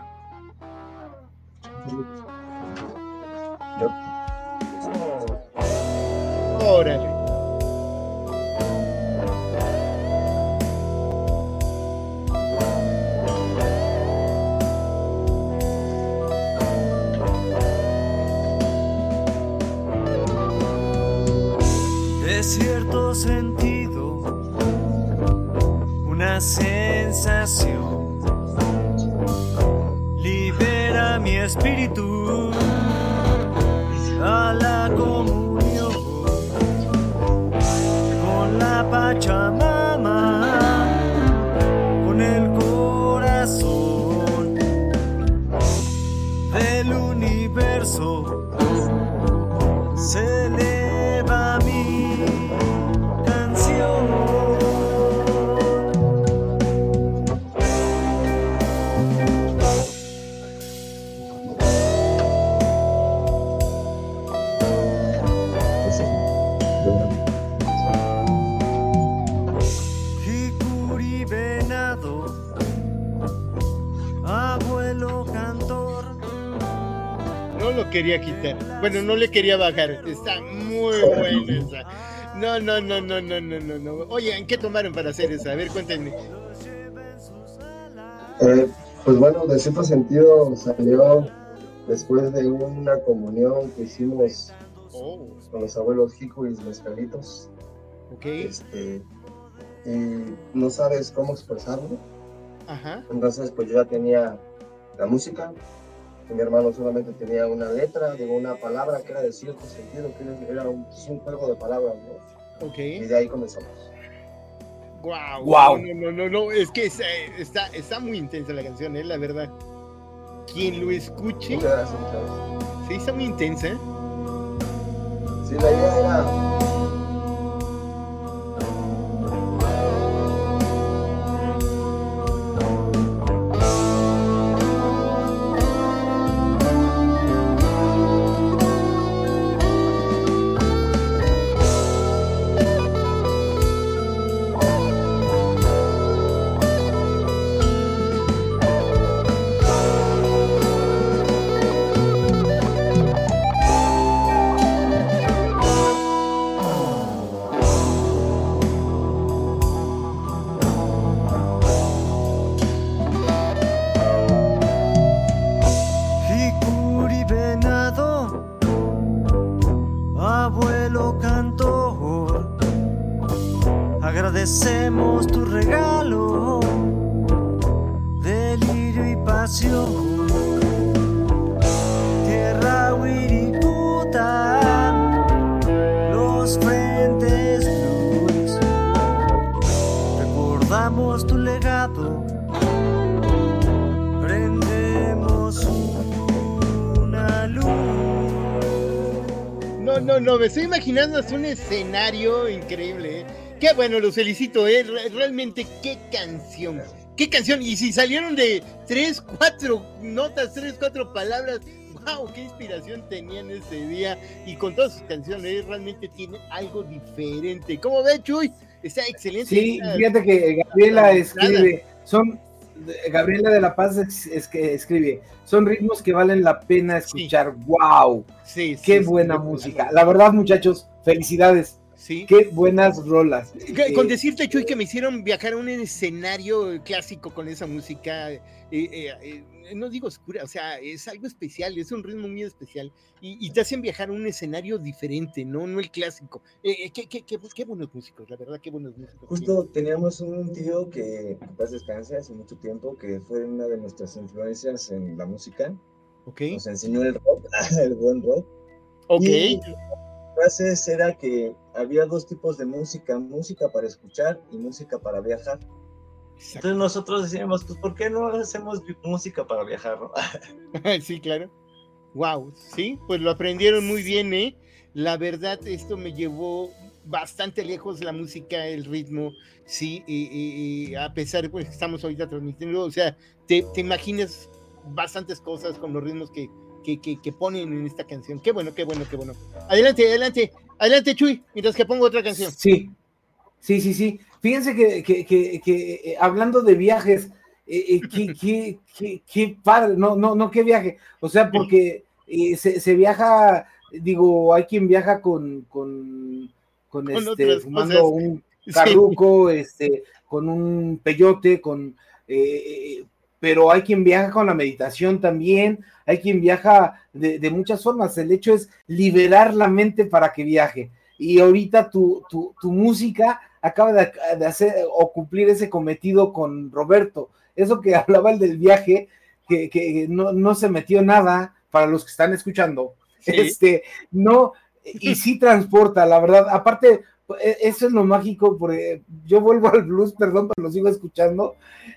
Órale. De cierto sentido, una sensación libera mi espíritu a la comunión con la Pachamama, con el corazón del universo. Se eleva mi canción. Jicuri venado, abuelo cantor. No lo quería quitar. Bueno, no le quería bajar. Está muy buena esa. No, no, no, no, no, no, no, no. Oye, ¿qué tomaron para hacer esa? A ver, cuéntenme. Eh, pues bueno, de cierto sentido salió después de una comunión que hicimos oh. con los abuelos Jicuris Mezcalitos. Ok. Este, y no sabes cómo expresarlo. Ajá. Entonces, pues yo ya tenía la música. Y mi hermano solamente tenía una letra de una palabra que era de cierto sentido, que era un, un juego de palabras, ¿no? Ok. Y de ahí comenzamos. Wow, wow. No, no, no, no, es que está, está, está muy intensa la canción, ¿eh? La verdad. Quien lo escuche. Muchas gracias, muchas gracias. Sí, está muy intensa, ¿eh? Sí, la idea era. Agradecemos tu regalo, delirio y pasión. Tierra Wirikuta, los frentes blues. Recordamos tu legado, prendemos una luz. no, no, no, me estoy imaginando hasta un escenario increíble, ¿eh? Qué bueno, los felicito, ¿eh? Realmente qué canción, qué canción, y si salieron de tres, cuatro notas, tres, cuatro palabras, wow, qué inspiración tenían ese día, y con todas sus canciones, realmente tiene algo diferente. ¿Cómo ves, Chuy? Está excelente. Sí, está... fíjate que Gabriela escribe, son, Gabriela de la Paz es, es que escribe, son ritmos que valen la pena escuchar, sí. Wow, sí, sí, qué sí, buena sí, música, la verdad, muchachos, felicidades. Sí. Qué buenas rolas. Con eh, decirte, Chuy, que me hicieron viajar a un escenario clásico con esa música, eh, eh, eh, no digo oscura, o sea, es algo especial, es un ritmo muy especial, y, y te hacen viajar a un escenario diferente, no, no el clásico. Eh, eh, qué, qué, qué, qué buenos músicos, la verdad, qué buenos músicos. Justo teníamos un tío que, que paz descanse, hace mucho tiempo, que fue una de nuestras influencias en la música. Okay. Nos enseñó el rock, el buen rock. Ok. Y frases era que había dos tipos de música, música para escuchar y música para viajar. Exacto. Entonces nosotros decíamos, pues ¿por qué no hacemos música para viajar, no? Sí, claro. Wow, sí, pues lo aprendieron muy bien, ¿eh? La verdad, esto me llevó bastante lejos, la música, el ritmo, sí, y, y, y a pesar de pues, que estamos ahorita transmitiendo, o sea, te, te imaginas bastantes cosas con los ritmos que Que, que, que ponen en esta canción. Qué bueno, qué bueno, qué bueno. Adelante, adelante, adelante, Chuy, mientras que pongo otra canción. Sí, sí, sí, sí. Fíjense que, que, que, que eh, hablando de viajes, eh, eh, qué, qué, qué, qué padre, no, no, no, qué viaje. O sea, porque eh, se, se viaja, digo, hay quien viaja con, con, con, con este, fumando cosas. Un carruco, sí. este, con un peyote, con... Eh, pero hay quien viaja con la meditación también, hay quien viaja de, de muchas formas. El hecho es liberar la mente para que viaje, y ahorita tu, tu, tu música acaba de, de hacer o cumplir ese cometido con Roberto. Eso que hablaba el del viaje, que, que no, no se metió nada, para los que están escuchando, ¿sí? este, no, y sí transporta, la verdad. Aparte, eso es lo mágico, porque yo vuelvo al blues, perdón, pero lo sigo escuchando,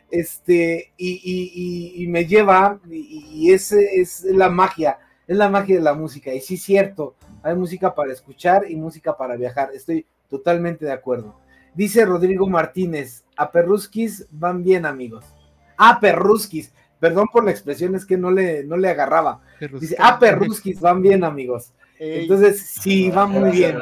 este, y, y, y, y me lleva, y, y ese es la magia, es la magia de la música. Y sí, cierto, hay música para escuchar y música para viajar, estoy totalmente de acuerdo. Dice Rodrigo Martínez, a perruskis van bien, amigos. Ah, perruskis, perdón por la expresión, es que no le, no le agarraba. Dice, ah, perruskis van bien, amigos. Entonces, sí, van muy bien.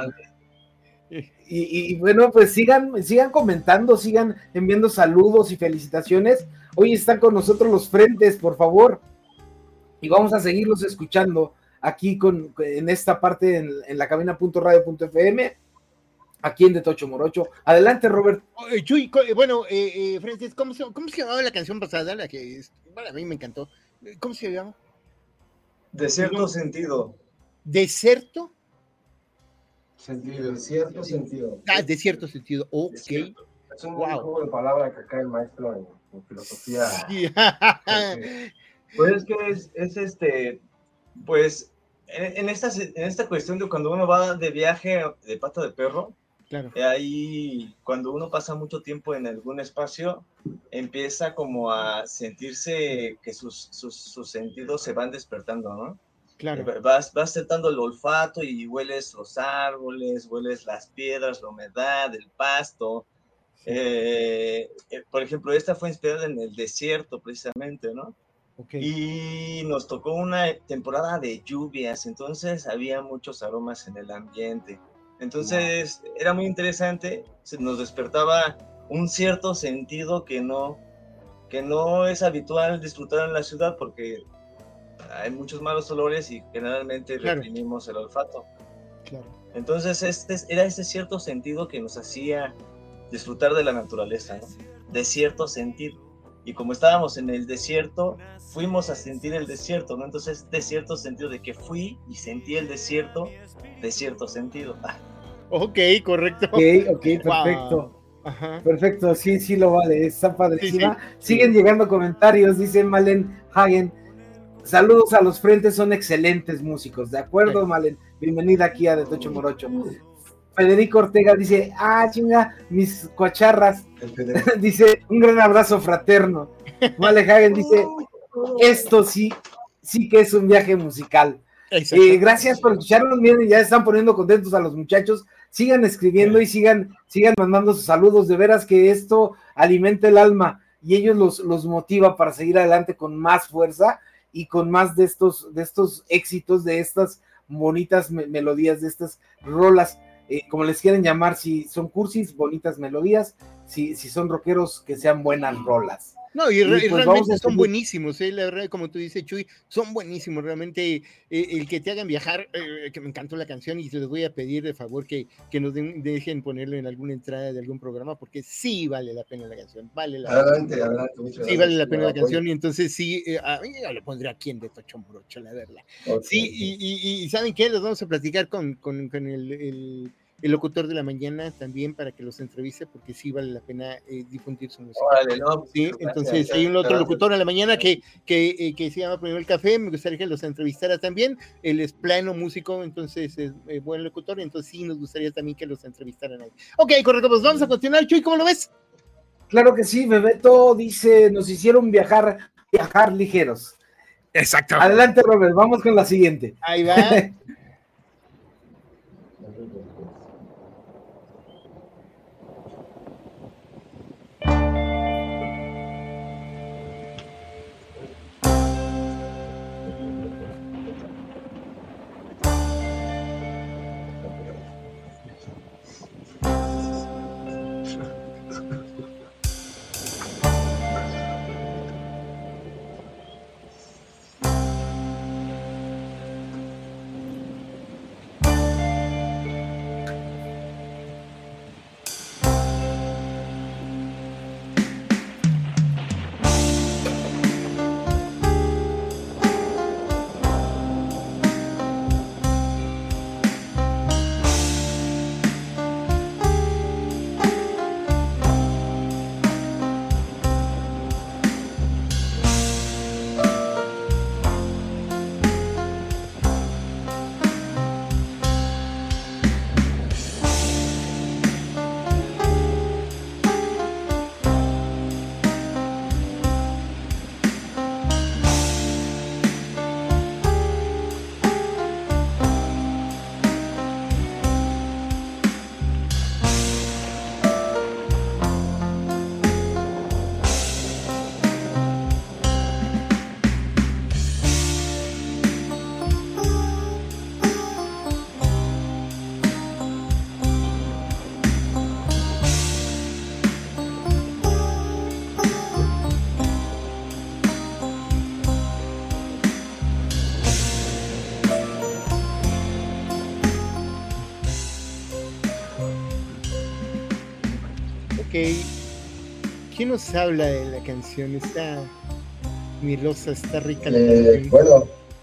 Y, y bueno, pues sigan, sigan comentando, sigan enviando saludos y felicitaciones. Hoy están con nosotros los frentes, por favor, y vamos a seguirlos escuchando aquí con, en esta parte en, en la cabina punto radio punto f m, aquí en De Tocho Morocho. Adelante, Robert. Chuy, bueno, eh, eh, Frentes, ¿cómo se, ¿cómo se llamaba la canción pasada? La que bueno, a mí me encantó. ¿Cómo se llama? Desierto no. Sentido. ¿Desierto? Sentido, de cierto sentido. Ah, de cierto sentido, ok. Es un wow. juego de palabras que acá el maestro en, en filosofía. Sí. Pues es que es, es este, pues, en, en, esta, en esta cuestión de cuando uno va de viaje de pata de perro, claro. Ahí cuando uno pasa mucho tiempo en algún espacio, empieza como a sentirse que sus, sus, sus sentidos se van despertando, ¿no? Claro. Vas, vas sentando el olfato y hueles los árboles, hueles las piedras, la humedad, el pasto. Sí. Eh, eh, por ejemplo, esta fue inspirada en el desierto, precisamente, ¿no? Okay. Y nos tocó una temporada de lluvias, entonces había muchos aromas en el ambiente. Entonces wow. Era muy interesante, nos despertaba un cierto sentido que no, que no es habitual disfrutar en la ciudad, porque hay muchos malos olores y generalmente claro. reprimimos el olfato. Claro. Entonces este, era ese cierto sentido que nos hacía disfrutar de la naturaleza, ¿no? De cierto sentido. Y como estábamos en el desierto, fuimos a sentir el desierto, ¿no? Entonces de cierto sentido de que fui y sentí el desierto, de cierto sentido. Ok, correcto. Ok, ok, perfecto. Wow. Ajá. Perfecto, sí, sí lo vale, está padrísima. Sí, sí. Siguen sí. llegando comentarios, dice Malen Hagen. Saludos a los frentes, son excelentes músicos. De acuerdo, sí. Malen. Bienvenida aquí a De Tocho Morocho. Federico Ortega dice, ah, chinga, mis cuacharras. Dice, un gran abrazo fraterno. Malen Hagen dice, esto sí, sí que es un viaje musical. Eh, gracias por escucharnos, miren, ya están poniendo contentos a los muchachos, sigan escribiendo y sigan, sigan mandando sus saludos, de veras que esto alimenta el alma y ellos los, los motiva para seguir adelante con más fuerza y con más de estos, de estos éxitos, de estas bonitas me melodías, de estas rolas, eh, como les quieren llamar, si son cursis, bonitas melodías, si, si son rockeros, que sean buenas rolas. No, y, y re, pues realmente son buenísimos, ¿eh? La verdad, como tú dices, Chuy, son buenísimos, realmente, eh, el que te hagan viajar, eh, que me encantó la canción, y les voy a pedir de favor que, que nos de, dejen ponerlo en alguna entrada de algún programa, porque sí vale la pena la canción, vale la adelante, pena. Adelante, muchas sí gracias, vale la pena la apoyo. canción, y entonces sí, eh, a mí yo le pondré aquí en De Tocho Morocho, la verdad. Okay. Sí, y, y, y ¿saben qué? Les vamos a platicar con, con, con el... el el locutor de la mañana también para que los entreviste, porque sí vale la pena eh, difundir su música. Vale, no, sí, gracias, entonces gracias, hay un otro gracias. locutor en la mañana que, que, eh, que se llama Primero el Café, me gustaría que los entrevistara también, él es plano músico, entonces es eh, buen locutor, entonces sí nos gustaría también que los entrevistaran ahí. Ok, correcto, pues vamos a continuar. Chuy, ¿cómo lo ves? Claro que sí, Bebeto dice, nos hicieron viajar, viajar ligeros. Exacto. Adelante, Robert, vamos con la siguiente. Ahí va. ¿Quién nos habla de la canción? Está milosa, está rica la eh, canción. Bueno,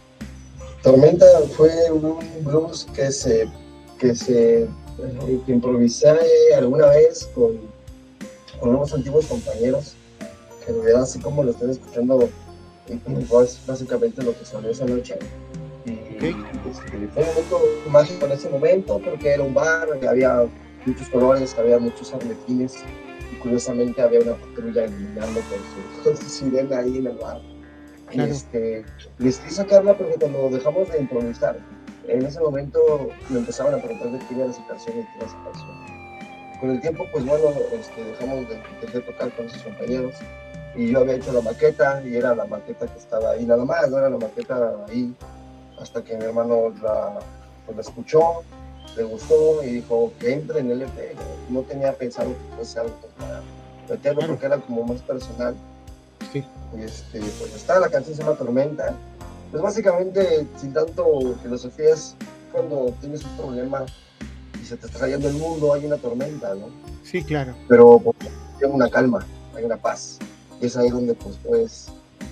Tormenta fue un blues que se que se eh, que improvisé alguna vez con, con unos antiguos compañeros, que en realidad así como lo están escuchando, pues básicamente lo que salió esa noche. Y okay. este, fue un momento mágico en ese momento, porque era un bar, había muchos colores, había muchos arlequines, y curiosamente había una patrulla iluminando con su, con su sirena ahí en el bar. Claro. Y este, decidí sacarla porque cuando dejamos de improvisar, en ese momento me empezaban a preguntar de quién era esa canción y quién era esa canción. Con el tiempo, pues bueno, este, dejamos de, dejé de tocar con esos compañeros, y yo había hecho la maqueta, y era la maqueta que estaba ahí nada más, no era la maqueta ahí, hasta que mi hermano la, pues, la escuchó, le gustó y dijo que entre en el E P. No tenía pensado que fuese algo para meterlo, claro, porque era como más personal. Sí. Y este, pues está, la canción se llama Tormenta. Pues básicamente, sin tanto filosofía, es cuando tienes un problema y se te está cayendo el mundo, hay una tormenta, ¿no? Sí, claro. Pero pues, hay una calma, hay una paz. Y es ahí donde pues puedes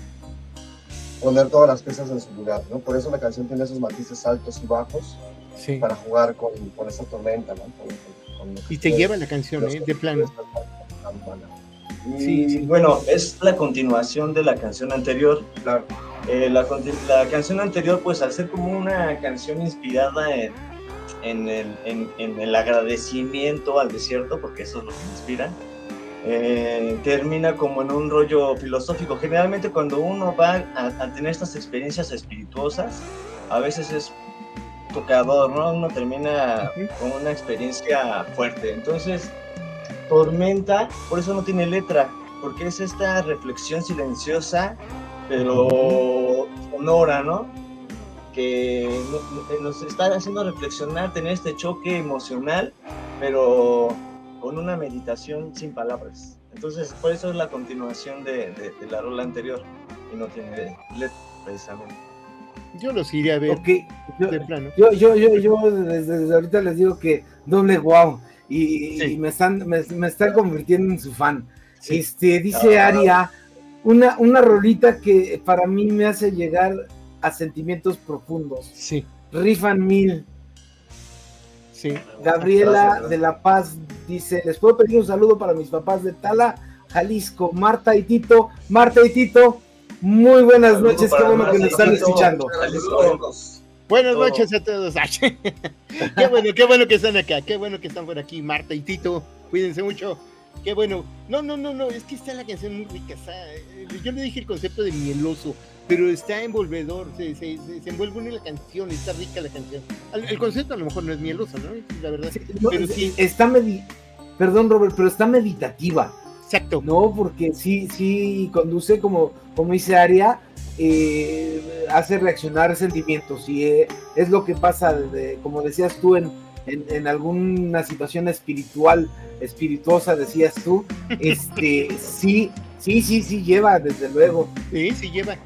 poner todas las piezas en su lugar, ¿no? Por eso la canción tiene esos matices altos y bajos, sí, para jugar con, con esa tormenta, ¿no? Con, con, con y te lleva la canción, ¿eh? De plano. Sí, sí, bueno, es la continuación de la canción anterior. Claro. Eh, la, la canción anterior, pues al ser como una canción inspirada en, en, el, en, en el agradecimiento al desierto, porque eso es lo que me inspira, eh, termina como en un rollo filosófico. Generalmente cuando uno va a, a tener estas experiencias espirituosas, a veces es tocador, ¿no? Uno termina con una experiencia fuerte. Entonces, Tormenta, por eso no tiene letra, porque es esta reflexión silenciosa, pero sonora, ¿no? Que nos está haciendo reflexionar, tener este choque emocional, pero con una meditación sin palabras. Entonces, por eso es la continuación de, de, de la rola anterior, y no tiene letra, precisamente. Yo los iré a ver. Okay. Yo, de plano. Yo, yo, yo, yo desde, desde ahorita les digo que doble wow, y, sí. y me están, me, me están convirtiendo en su fan. Sí. Este, dice ah, Aria, una, una rolita que para mí me hace llegar a sentimientos profundos. Sí. Rifan mil. Sí. Gabriela gracias, de La Paz dice, les puedo pedir un saludo para mis papás de Tala, Jalisco, Marta y Tito. Marta y Tito, muy buenas saludo noches, qué bueno que nos están Tito. escuchando. Saludos. Buenas todo. noches a todos. Qué bueno, qué bueno que están acá, qué bueno que están por aquí, Marta y Tito, cuídense mucho. Qué bueno. No, no, no, no, es que está la canción muy rica. Está, yo le dije el concepto de mieloso, pero está envolvedor, se, se, se, se envuelve en la canción, está rica la canción. El, el concepto a lo mejor no es mieloso, ¿no? La verdad. Sí, no, pero sí. Está medi- Perdón, Robert, pero está meditativa. Exacto. No, porque sí, sí conduce, como, como dice Aria, eh, hace reaccionar sentimientos, y eh, es lo que pasa, de, como decías tú, en, en, en alguna situación espiritual, espirituosa, decías tú, este, sí, sí, sí, sí lleva, desde luego. Sí, sí lleva.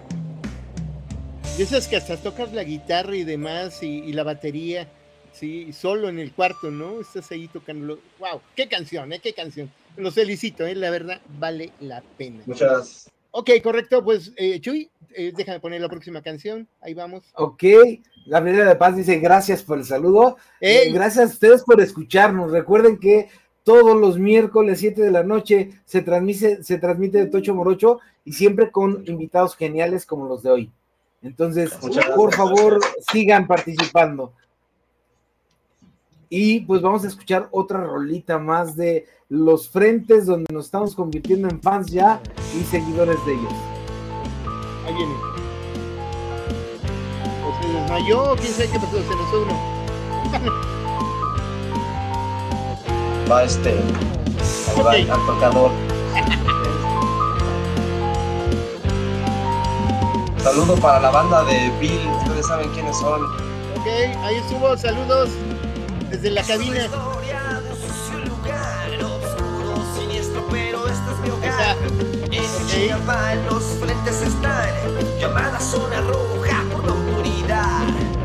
De esas que hasta tocas la guitarra y demás, y, y la batería, sí, solo en el cuarto, ¿no? Estás ahí tocándolo. ¡Wow! ¡Qué canción, eh! ¡Qué canción! Los felicito, ¿eh? La verdad, vale la pena. Muchas gracias. Ok, correcto, pues, eh, Chuy, eh, déjame poner la próxima canción, ahí vamos. Ok, Gabriela de Paz dice, gracias por el saludo, eh, gracias a ustedes por escucharnos. Recuerden que todos los miércoles siete de la noche se transmite, se transmite de Tocho Morocho, y siempre con invitados geniales como los de hoy. Entonces, Muchas por gracias. favor, sigan participando. Y pues vamos a escuchar otra rolita más de Los Frentes, donde nos estamos convirtiendo en fans ya y seguidores de ellos. Ahí viene. O se desmayó, quién sabe qué pasó, se nos fue uno. Va este, ahí va al tocador. Saludo para la banda de Bill, ustedes saben quiénes son. Ok, ahí estuvo, saludos desde la cabina. Esa. En okay. Los frentes están llamada zona roja por la autoridad.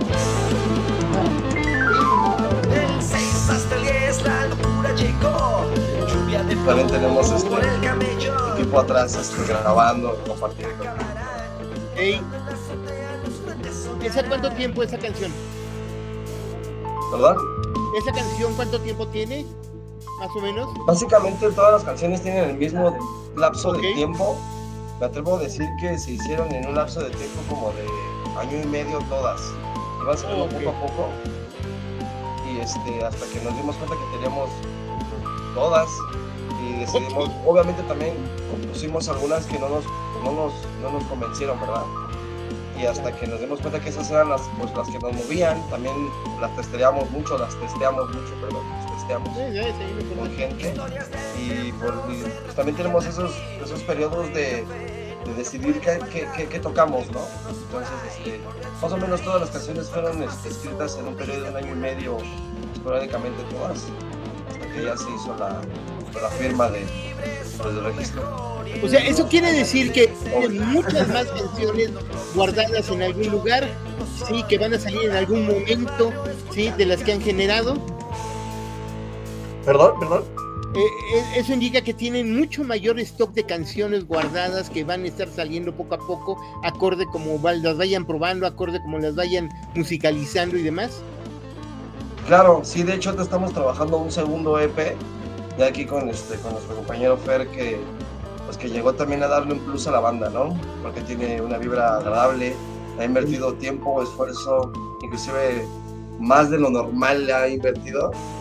Del seis hasta el diez la locura llegó. Lluvia de también tenemos este equipo atrás este, grabando, compartiendo. Hey. ¿Esa cuánto tiempo esa canción? ¿Perdón? ¿Esa canción cuánto tiempo tiene? Más o menos. Básicamente todas las canciones tienen el mismo lapso okay. de tiempo. Me atrevo a decir que se hicieron en un lapso de tiempo como de año y medio todas. Iban saliendo okay. poco a poco. Y este, hasta que nos dimos cuenta que teníamos todas. Y decidimos, okay. obviamente también compusimos algunas que no nos, no nos, no nos convencieron, ¿verdad? Y hasta que nos dimos cuenta que esas eran las, pues, las que nos movían, también las testeamos mucho, las testeamos mucho, perdón, las testeamos sí, sí, sí, con gente. Y, por, y pues, también tenemos esos, esos periodos de, de decidir qué, qué, qué, qué tocamos, ¿no? Entonces, este, más o menos todas las canciones fueron este, escritas en un periodo de un año y medio, esporádicamente todas, hasta que ya se hizo la, la firma de, pues, del registro. O sea, eso quiere decir que hay muchas más canciones guardadas en algún lugar, sí, que van a salir en algún momento, sí, de las que han generado. Perdón, perdón. Eh, eso indica que tienen mucho mayor stock de canciones guardadas que van a estar saliendo poco a poco, acorde como las vayan probando, acorde como las vayan musicalizando y demás. Claro, sí, de hecho estamos trabajando un segundo E P, de aquí con este, con nuestro compañero Fer, que pues que llegó también a darle un plus a la banda, ¿no? Porque tiene una vibra agradable, ha invertido tiempo, esfuerzo, inclusive más de lo normal le ha invertido,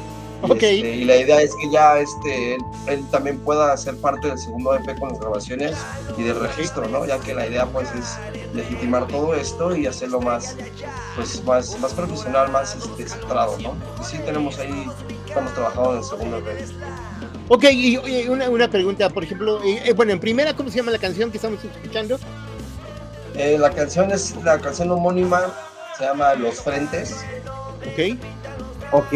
Okay. Este, y la idea es que ya este, él, él también pueda ser parte del segundo E P con las grabaciones y del registro, ¿no? Ya que la idea pues es legitimar todo esto y hacerlo más, pues, más, más profesional, más este, centrado, ¿no? Y sí tenemos ahí, estamos trabajando en el segundo E P. Ok, y, y una, una pregunta, por ejemplo, eh, bueno, en primera, ¿cómo se llama la canción que estamos escuchando? Eh, la canción es la canción homónima, se llama Los Frentes. Ok. Ok.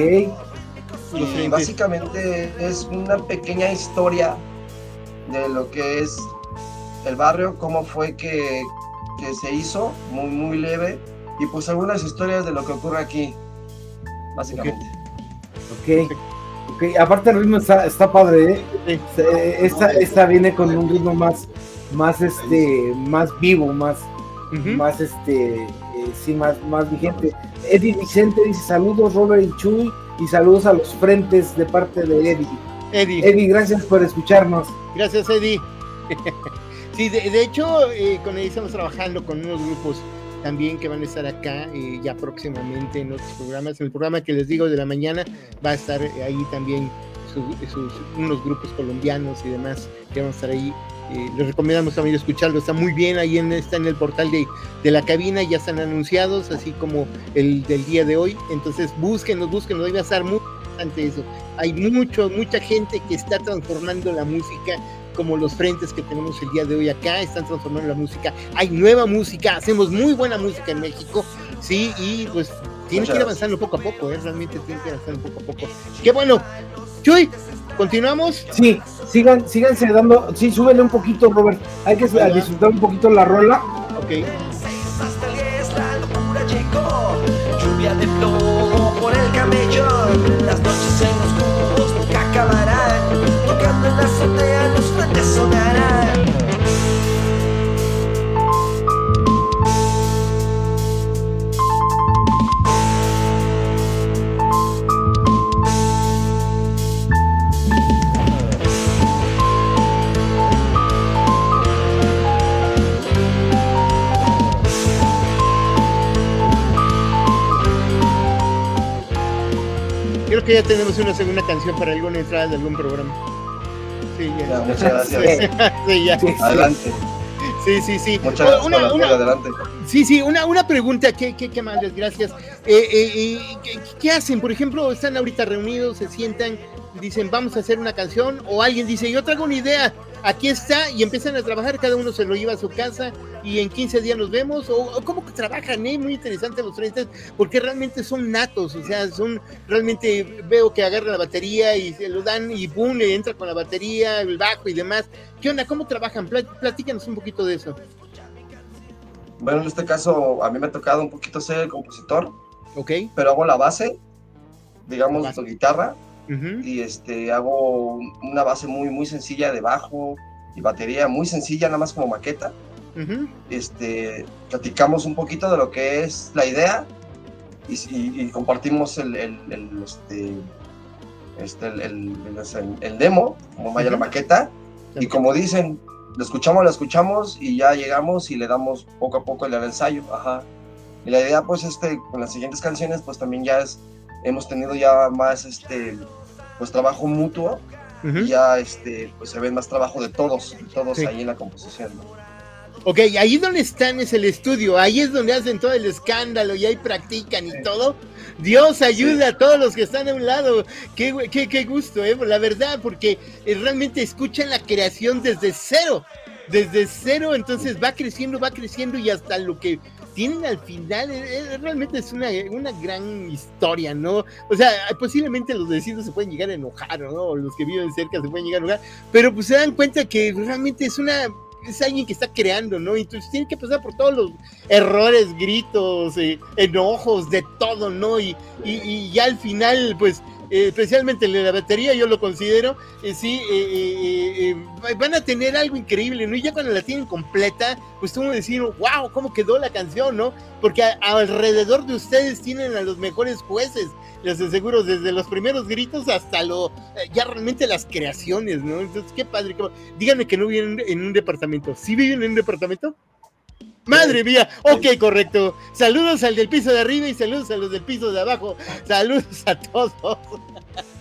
Y básicamente es una pequeña historia de lo que es el barrio, cómo fue que, que se hizo, muy, muy leve, y pues algunas historias de lo que ocurre aquí, básicamente. Ok. Ok, aparte el ritmo está, está padre, ¿eh? Sí. Esta, esta viene con un ritmo más, más este, más vivo, más, uh-huh. más este, eh, sí, más, más vigente. Eddie Vicente dice saludos Robert y Chuy, y saludos a Los Frentes de parte de Eddie. Eddie. Eddie, gracias por escucharnos. Gracias, Eddie. Sí, de, de hecho, eh, con Eddie estamos trabajando con unos grupos también que van a estar acá eh, ya próximamente en otros programas. En el programa que les digo de la mañana va a estar ahí también sus, sus, unos grupos colombianos y demás que van a estar ahí. Eh, les recomendamos también escucharlo, está muy bien, ahí en, está en el portal de, de la cabina, ya están anunciados, así como el del día de hoy. Entonces búsquenos, búsquenos, hoy va a estar muy interesante eso. Hay mucho, mucha gente que está transformando la música, como Los Frentes que tenemos el día de hoy acá, están transformando la música, hay nueva música, hacemos muy buena música en México, sí, y pues tiene que ir avanzando poco a poco, ¿eh? Realmente tiene que ir avanzando poco a poco. ¡Qué bueno! Chuy, ¿continuamos? Sí, sigan, síganse dando, sí, súbele un poquito, Robert, hay que ¿verdad? Disfrutar un poquito la rola. Ok. Hasta el diez la locura llegó, lluvia de plomo por el camellón, las noches en los cubos nunca acabarán, tocando en la azotea los frentes sonarán. Creo que ya tenemos una segunda canción para alguna entrada de algún programa. Sí, ya. Ya, muchas gracias. Sí, ya. Adelante. Sí, sí, sí. Muchas gracias. Una, por una, adelante. Sí, sí, una, una pregunta, ¿qué, qué, qué más? Gracias. Eh, eh, eh, ¿qué, ¿Qué hacen? Por ejemplo, están ahorita reunidos, se sientan, dicen, vamos a hacer una canción, o alguien dice, yo traigo una idea, aquí está, y empiezan a trabajar, cada uno se lo lleva a su casa, y en quince días nos vemos, o, o cómo que trabajan, ¿eh? Muy interesante los frentes, porque realmente son natos, o sea, son, realmente veo que agarran la batería y se lo dan, y boom, le entra con la batería, el bajo y demás. ¿Qué onda? ¿Cómo trabajan? Platícanos un poquito de eso. Bueno, en este caso, a mí me ha tocado un poquito ser el compositor, okay. Pero hago la base, digamos, la guitarra, uh-huh. y este, hago una base muy, muy sencilla de bajo y batería, muy sencilla, nada más como maqueta. Uh-huh. Este, platicamos un poquito de lo que es la idea y, y, y compartimos el, el, el, este, este, el, el, el, el demo, como vaya uh-huh. la maqueta, okay. Y como dicen, lo escuchamos, lo escuchamos y ya llegamos y le damos poco a poco el ensayo, ajá. Y la idea, pues, este, con las siguientes canciones, pues también ya es, hemos tenido ya más, este, pues, trabajo mutuo, uh-huh. Y ya, este, pues, se ve más trabajo de todos, todos sí. Ahí en la composición, ¿no? Ok, ahí donde están es el estudio, ahí es donde hacen todo el escándalo y ahí practican y sí. Todo. Dios ayuda sí. A todos los que están a un lado. Qué, qué, qué gusto, ¿eh? La verdad, porque realmente escuchan la creación desde cero, desde cero, entonces va creciendo, va creciendo y hasta lo que tienen al final, eh, realmente es una, una gran historia, ¿no? O sea, posiblemente los vecinos se pueden llegar a enojar, ¿no? O los que viven cerca se pueden llegar a enojar, pero pues se dan cuenta que realmente es una... es alguien que está creando, ¿no? Entonces tiene que pasar por todos los errores, gritos, eh, enojos, de todo, ¿no? Y, y, y ya al final, pues, eh, especialmente la batería, yo lo considero, eh, sí, eh, eh, eh, van a tener algo increíble, ¿no? Y ya cuando la tienen completa, pues tú decir, wow, ¿cómo quedó la canción, no? Porque a, alrededor de ustedes tienen a los mejores jueces, les aseguro, desde los primeros gritos hasta lo, ya realmente las creaciones, ¿no? Entonces, qué padre, qué... díganme que no viven en un departamento. ¿Sí viven en un departamento? ¡Madre mía! Ok, correcto. Saludos al del piso de arriba y saludos a los del piso de abajo. Saludos a todos.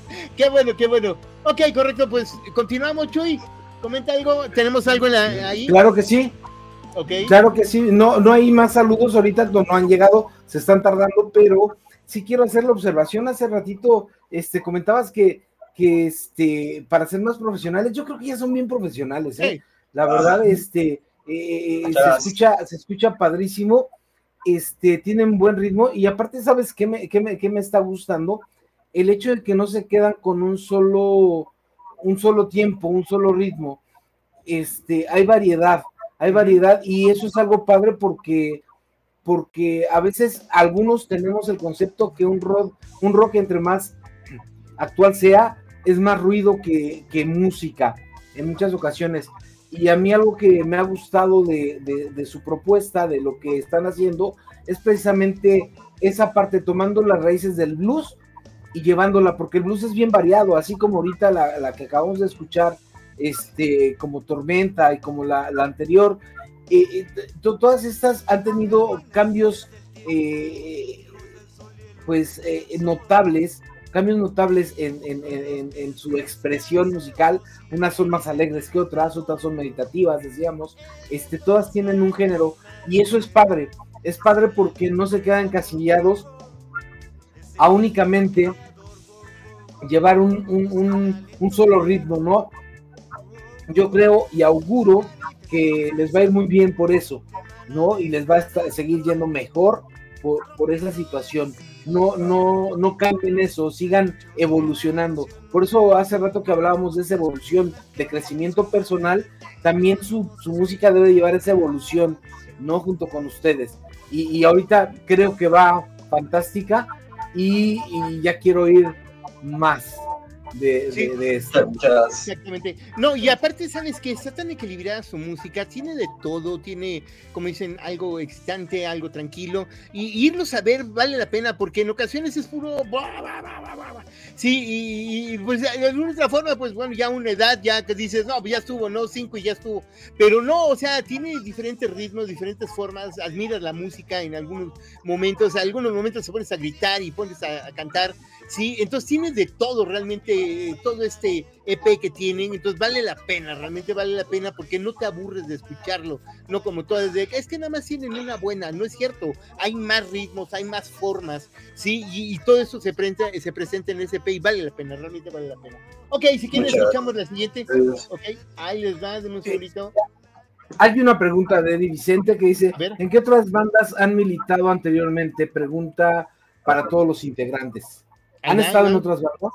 Qué bueno, qué bueno. Ok, correcto, pues continuamos, Chuy. Comenta algo, ¿tenemos algo en la, ahí? Claro que sí. Okay. Claro que sí, no, no hay más saludos ahorita, no, no han llegado, se están tardando, pero sí quiero hacer la observación. Hace ratito este, comentabas que, que este, para ser más profesionales, yo creo que ya son bien profesionales, ¿eh? Sí. La verdad, ah. este, eh, se, escucha, se escucha padrísimo, este, tienen buen ritmo, y aparte, ¿sabes qué me, qué me, qué me está gustando? El hecho de que no se quedan con un solo, un solo tiempo, un solo ritmo. Este, hay variedad. Hay variedad y eso es algo padre porque, porque a veces algunos tenemos el concepto que un rock, un rock entre más actual sea, es más ruido que, que música en muchas ocasiones. Y a mí algo que me ha gustado de, de, de su propuesta, de lo que están haciendo, es precisamente esa parte, tomando las raíces del blues y llevándola, porque el blues es bien variado, así como ahorita la, la que acabamos de escuchar, este, como Tormenta y como la, la anterior, eh, eh, todas estas han tenido cambios eh, pues eh, notables, cambios notables en, en, en, en su expresión musical. Unas son más alegres que otras, otras son meditativas, decíamos, este, todas tienen un género y eso es padre, es padre porque no se quedan encasillados a únicamente llevar un, un, un, un solo ritmo, ¿no? Yo creo y auguro que les va a ir muy bien por eso, ¿no? Y les va a estar, seguir yendo mejor por, por esa situación. No, no, no cambien eso, sigan evolucionando. Por eso hace rato que hablábamos de esa evolución, de crecimiento personal, también su, su música debe llevar esa evolución, ¿no? Junto con ustedes. Y, y ahorita creo que va fantástica y, y ya quiero ir más. De, sí, de, de esto. Exactamente. No, y aparte, ¿sabes qué? Está tan equilibrada su música, tiene de todo, tiene, como dicen, algo excitante, algo tranquilo, y, y irlos a ver vale la pena, porque en ocasiones es puro... Blah, blah, blah, blah, blah. Sí, y, y pues de alguna otra forma, pues bueno, ya una edad, ya que dices, no, pues ya estuvo, no, cinco y ya estuvo, pero no, o sea, tiene diferentes ritmos, diferentes formas, admiras la música en algunos momentos, en algunos momentos se pones a gritar y pones a, a cantar, sí, entonces tienes de todo realmente, todo este E P que tienen, entonces vale la pena, realmente vale la pena porque no te aburres de escucharlo, no como todas de, es que nada más tienen una buena, no es cierto, hay más ritmos, hay más formas, sí, y, y todo eso se presenta, se presenta en ese E P y vale la pena, realmente vale la pena. Ok, si quieren escuchamos la siguiente, ok, ahí les va, de un segundito. Hay una pregunta de Eddie Vicente que dice, ¿en qué otras bandas han militado anteriormente? Pregunta para todos los integrantes. ¿Han Ajá, estado ¿no? en otras bandas?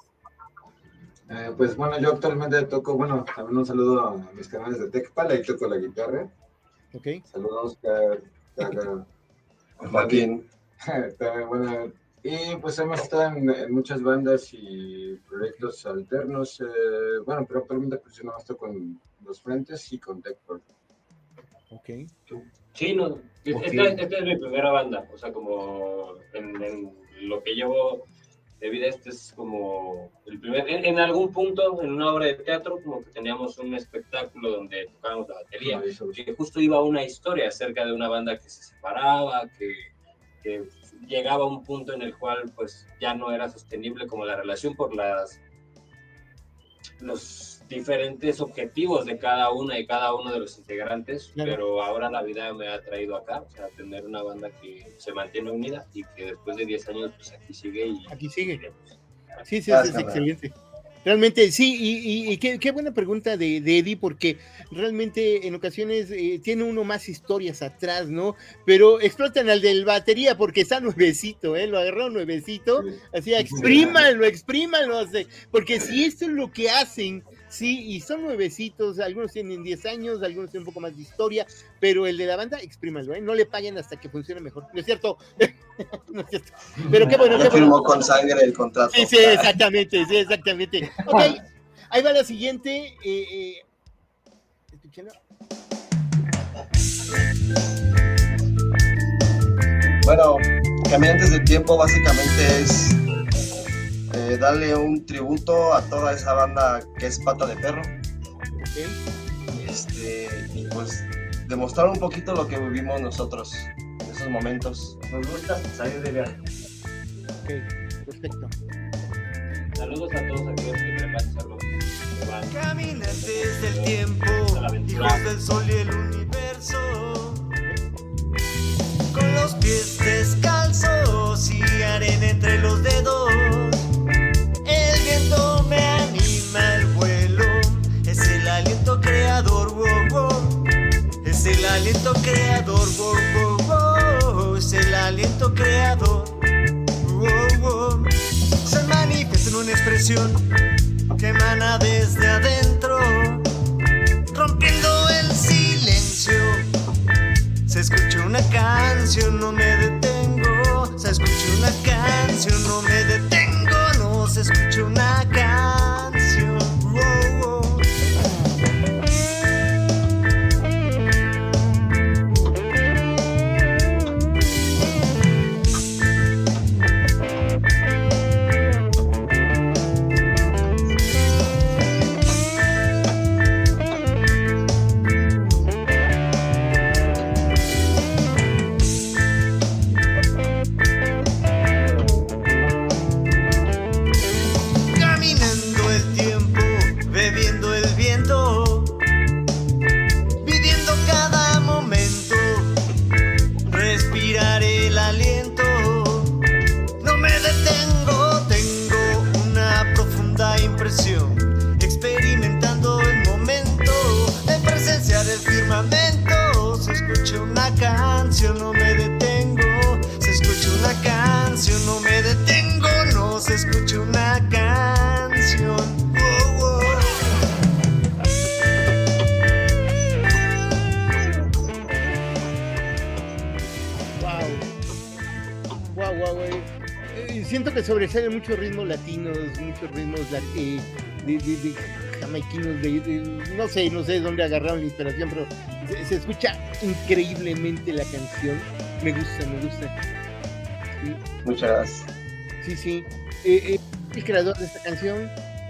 Eh, pues bueno, yo actualmente toco, bueno, también un saludo a mis canales de Tecpal, ahí toco la guitarra. Ok. Saludos, Oscar, Joaquín. Bueno, y pues hemos estado en, en muchas bandas y proyectos alternos, eh, bueno, pero actualmente pues yo no estoy con Los Frentes y con Tecpal. Ok. Sí, no, esta, esta es mi primera banda, o sea, como en, en lo que llevo de vida, este es como el primer, en, en algún punto, en una obra de teatro, como que teníamos un espectáculo donde tocábamos la batería, que justo iba una historia acerca de una banda que se separaba, que, que llegaba a un punto en el cual pues ya no era sostenible como la relación por las los diferentes objetivos de cada una y cada uno de los integrantes, claro. Pero ahora la vida me ha traído acá, o sea, tener una banda que se mantiene unida y que después de diez años, pues aquí sigue y... Aquí sigue. Sí, sí, es excelente. Realmente, sí, y, y, y qué, qué buena pregunta de, de Eddie, porque realmente en ocasiones eh, tiene uno más historias atrás, ¿no? Pero explotan al del batería porque está nuevecito, ¿eh? Lo agarró nuevecito, así, exprímanlo, exprímanlo, así, porque si esto es lo que hacen, sí, y son nuevecitos, algunos tienen diez años, algunos tienen un poco más de historia, pero el de la banda, exprímanlo, ¿eh? No le paguen hasta que funcione mejor, ¿no es cierto? No es cierto. Pero qué bueno, ya qué firmó bueno. Con sangre el contrato. Sí, sí, exactamente, sí, exactamente. Ok, ahí va la siguiente. Eh, eh, ¿escuchando? Bueno, Caminantes del Tiempo básicamente es eh, darle un tributo a toda esa banda que es Pata de Perro. Okay. Este, y pues demostrar un poquito lo que vivimos nosotros en esos momentos. Nos gusta salir de viaje. Ok, perfecto. Saludos a todos aquellos que preparan algo. Caminantes del tiempo, hijos del sol y el universo, con los pies descalzos y arena entre los dedos. El viento me anima el vuelo, es el aliento creador, wow, wow. Es el aliento creador, wow, wow, wow. Es el aliento creador, wow, wow. Se manifiesta en una expresión que emana desde adentro, rompiendo el silencio. Se escucha una canción, no me detengo. Se escucha una canción, no me detengo. No, se escucha una canción. Wow, wow. Experimentando el momento de presenciar el firmamento. Se escucha una canción, no me detengo. Se escucha una canción, no me detengo. No, se escucha una canción. Wow, wow. Wow, wow, wow. Eh, siento que sobresalen muchos ritmos latinos, muchos ritmos latinos. De, de, de jamaiquinos, de, de, no sé, no sé de dónde agarraron la inspiración, pero se, se escucha increíblemente la canción. Me gusta, me gusta. Sí. Muchas gracias. Sí, sí. Eh, eh, ¿El creador de esta canción?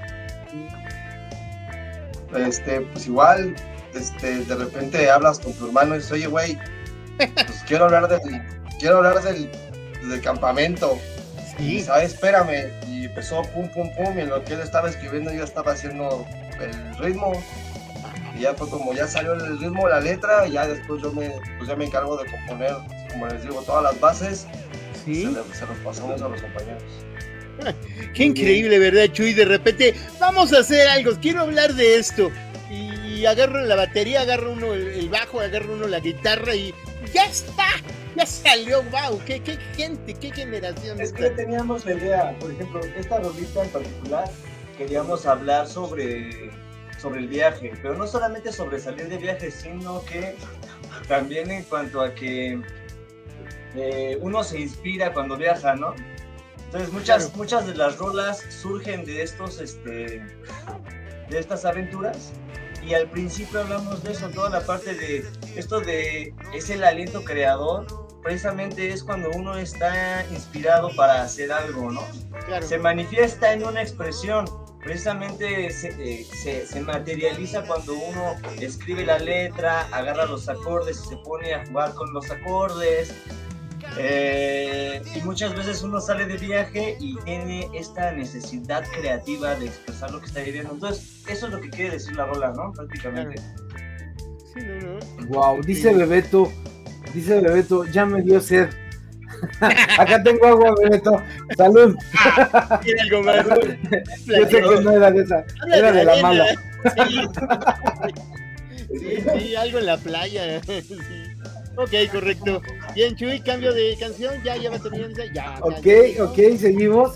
Este, pues igual, este, de repente hablas con tu hermano y dices, oye, güey, pues quiero hablar del, quiero hablar del, del campamento. Sí. Y sabes, espérame. Y empezó pum, pum, pum, y en lo que él estaba escribiendo yo estaba haciendo el ritmo. Y ya fue como ya salió el ritmo, la letra, y ya después yo me, pues ya me encargo de componer, como les digo, todas las bases. Sí. Se, le, se los pasamos a los compañeros. Qué increíble, ¿verdad, Chuy? De repente, vamos a hacer algo, quiero hablar de esto. Y agarro la batería, agarro uno el, el bajo, agarro uno la guitarra y ¡ya está! Ya salió, wow, qué, qué gente, qué generación. Es que teníamos la idea, por ejemplo, esta rolita en particular, queríamos hablar sobre, sobre el viaje, pero no solamente sobre salir de viaje, sino que también en cuanto a que eh, uno se inspira cuando viaja, ¿no? Entonces muchas, claro. muchas de las rolas surgen de estos, este, de estas aventuras. Y al principio hablamos de eso, toda la parte de esto de es el aliento creador, precisamente es cuando uno está inspirado para hacer algo, ¿no? Claro. Se manifiesta en una expresión, precisamente se, eh, se, se materializa cuando uno escribe la letra, agarra los acordes y se pone a jugar con los acordes. Eh, y muchas veces uno sale de viaje y tiene esta necesidad creativa de expresar lo que está viviendo. Entonces, eso es lo que quiere decir la rola, ¿no? Prácticamente. Sí, no, no. Wow, dice Bebeto, dice Bebeto, ya me dio sed. Acá tengo agua, Bebeto. Salud. Ah, ¿tiene algo más? Yo sé que no era de esa, era de la mala. Sí, sí, sí, algo en la playa. Sí. Ok, correcto. Bien, Chuy, cambio de canción, ya, ya va terminando, ya. Ok, ya, ok, seguimos.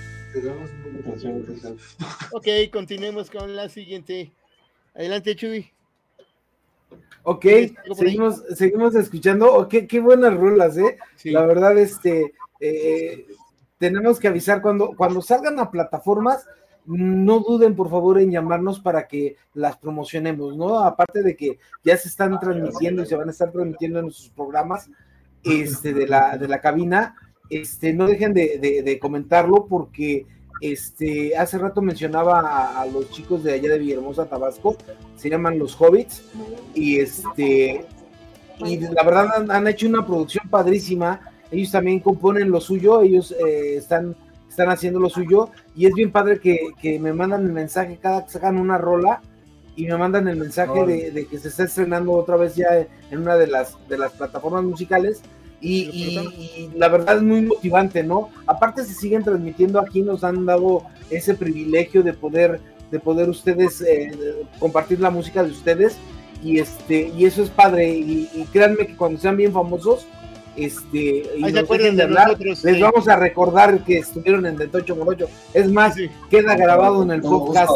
Ok, continuemos con la siguiente. Adelante, Chuy. Ok, seguimos, seguimos escuchando. Oh, qué, qué buenas rolas, ¿eh? Sí. La verdad, este, eh, tenemos que avisar cuando, cuando salgan a plataformas. No duden, por favor, en llamarnos para que las promocionemos, ¿no? Aparte de que ya se están transmitiendo y se van a estar transmitiendo en nuestros programas este, de, la, de la cabina, este, no dejen de, de, de comentarlo porque este, hace rato mencionaba a, a los chicos de allá de Villahermosa, Tabasco, se llaman Los Hobbits, y, este, y la verdad han, han hecho una producción padrísima. Ellos también componen lo suyo, ellos eh, están... están haciendo lo suyo, y es bien padre que, que me mandan el mensaje cada que sacan una rola, y me mandan el mensaje de, de que se está estrenando otra vez ya en una de las, de las plataformas musicales, y, y, y la verdad es muy motivante, ¿no? Aparte se siguen transmitiendo aquí, nos han dado ese privilegio de poder, de poder ustedes eh, compartir la música de ustedes, y este y eso es padre, y, y créanme que cuando sean bien famosos, este y Ay, nos dejen de hablar, nosotros, les sí. vamos a recordar que estuvieron en De Tocho Morocho. Es más, sí. queda grabado en el no, podcast.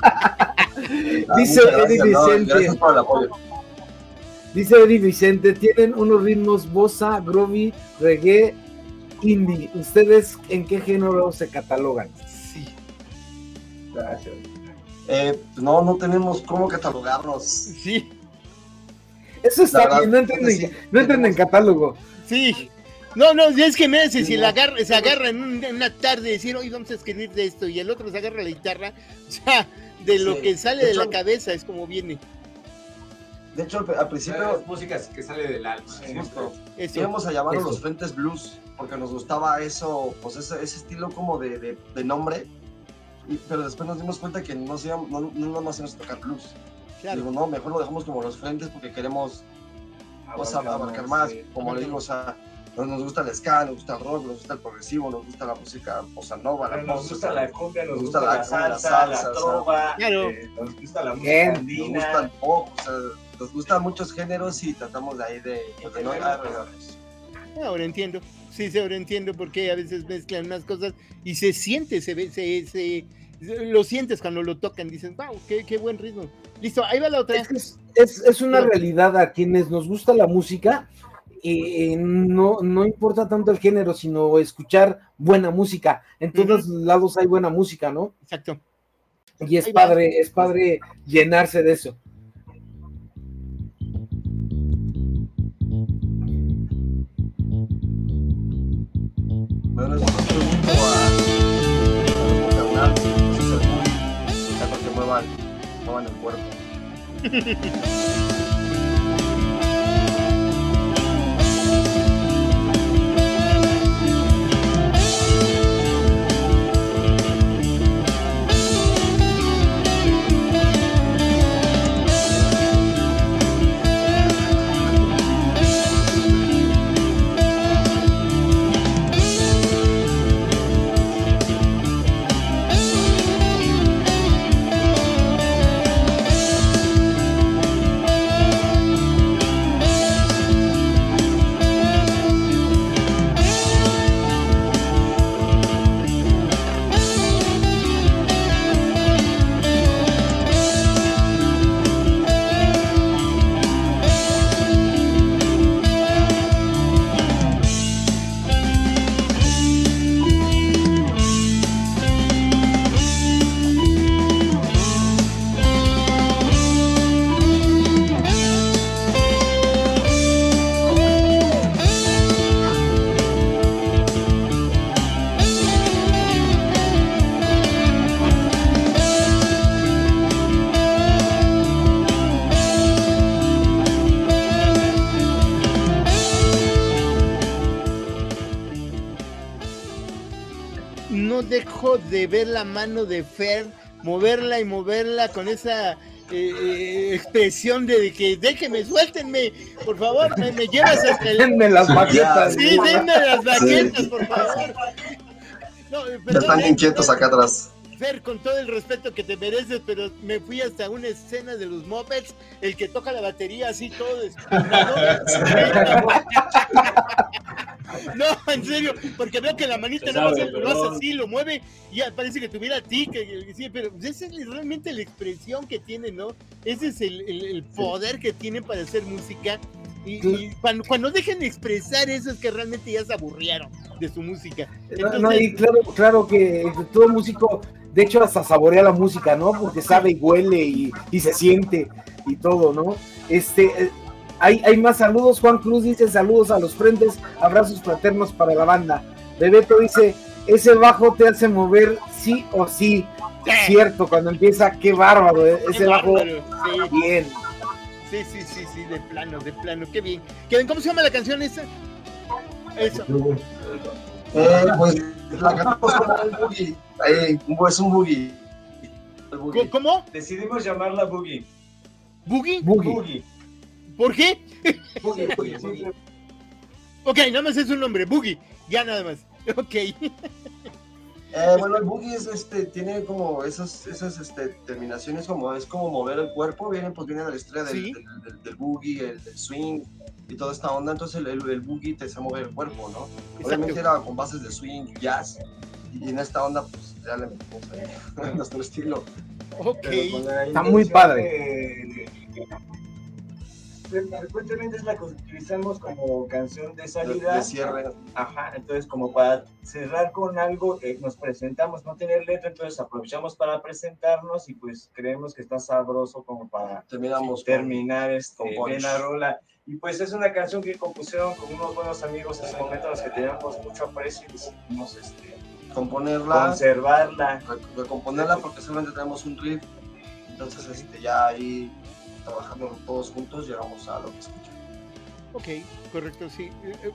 Dice Eddie Vicente. No, dice Eddie Vicente, tienen unos ritmos bossa, groovy, reggae, indie. ¿Ustedes en qué género se catalogan? Sí. Gracias. Eh, no, no tenemos cómo catalogarnos. Sí. Eso está verdad, bien, no entren, sí, no entren en catálogo. Sí. No, no, es que me hace, si la agarra, se agarra en, un, en una tarde decir, hoy vamos a escribir de esto, y el otro se agarra la guitarra, o sea, de lo sí. que sale de, de hecho, la cabeza es como viene. De hecho, al principio... Es música que sale del alma. Sí, justo. Íbamos a llamarlo los Frentes Blues, porque nos gustaba eso, pues ese, ese estilo como de, de, de nombre, y, pero después nos dimos cuenta que no, íbamos, no, no nos íbamos a tocar blues. Claro. Digo, no, mejor lo dejamos como los Frentes porque queremos pues, abarcar, abarcar más, sí. como le digo, o sea, nos gusta el ska, nos gusta el rock, nos gusta el progresivo, nos gusta la música bossa nova, la nos gusta la cumbia, nos, nos gusta, gusta la, la salsa, la, salsa, la trova, claro. eh, nos gusta la música andina, nos gusta el pop, o sea, nos gustan muchos géneros y tratamos de ahí de, de, de no alrededores. Ahora entiendo, sí, sí, ahora entiendo por qué a veces mezclan unas cosas y se siente, se ve, se, se, lo sientes cuando lo tocan, dices, wow, qué, qué buen ritmo. Listo, ahí va la otra. Es, es, es una realidad a quienes nos gusta la música, eh, no, no importa tanto el género, sino escuchar buena música. En todos uh-huh. lados hay buena música, ¿no? Exacto. Y es ahí padre, va. es padre llenarse de eso. Bueno, les pregunto a los canal, que muevan, muevan el cuerpo. Dejo de ver la mano de Fer, moverla y moverla con esa eh, expresión de que déjenme, suéltenme, por favor, me, me llevas hasta el... Denme las baquetas. Sí, denme las baquetas, sí. por favor. No, perdón, están inquietos acá atrás. Fer, con todo el respeto que te mereces, pero me fui hasta una escena de los Muppets, el que toca la batería así todo despeinado. No, en serio, porque veo que la manita no hace, lo hace así, lo mueve y parece que tuviera a ti, que, que, sí, pero esa es realmente la expresión que tiene, ¿no? Ese es el, el, el poder que tienen para hacer música. Y, y cuando, cuando dejen de expresar eso es que realmente ya se aburrieron de su música. Entonces, no, no, y claro, claro que todo músico, de hecho, hasta saborea la música, ¿no? Porque sabe y huele y, y se siente y todo, ¿no? Este, hay, hay más saludos. Juan Cruz dice saludos a los Frentes, abrazos fraternos para la banda. Bebeto dice, ese bajo te hace mover sí o sí. Es cierto, cuando empieza, qué bárbaro, ¿eh? Ese qué bajo, bárbaro, sí. Bien. Sí, sí, sí, sí, de plano, de plano, qué bien. ¿Qué, ¿Cómo se llama la canción esa? Eso. Eh, pues La cantamos como un boogie. Ahí, es un boogie. boogie. ¿Cómo? Decidimos llamarla boogie. ¿Boogie? Boogie. Boogie. ¿Por qué? Boogie, boogie, boogie. Ok, nada más es un nombre, boogie. Ya nada más. Ok. Eh, bueno, el boogie es, este, tiene como esas, esas este, terminaciones, como es como mover el cuerpo, viene, pues viene de la historia del, ¿Sí? del, del, del boogie, el, del swing y toda esta onda, entonces el, el, el boogie te hace mover el cuerpo, ¿no? Exacto. Obviamente era con bases de swing y jazz, y en esta onda, pues ya le metimos ahí nuestro estilo. Ok. Está muy padre. Frecuentemente es la que utilizamos como canción de salida. De, de cierre. Ajá, entonces como para cerrar con algo, eh, nos presentamos, no tener letra, entonces aprovechamos para presentarnos y pues creemos que está sabroso como para Terminamos terminar con, este, con bien la rola. Y pues es una canción que compusieron con unos buenos amigos en ese momento, a los que teníamos mucho aprecio y decidimos este, componerla, conservarla, recomponerla, porque solamente tenemos un riff, entonces este, ya ahí trabajando todos juntos llegamos a lo que escuchan. Ok, correcto, sí.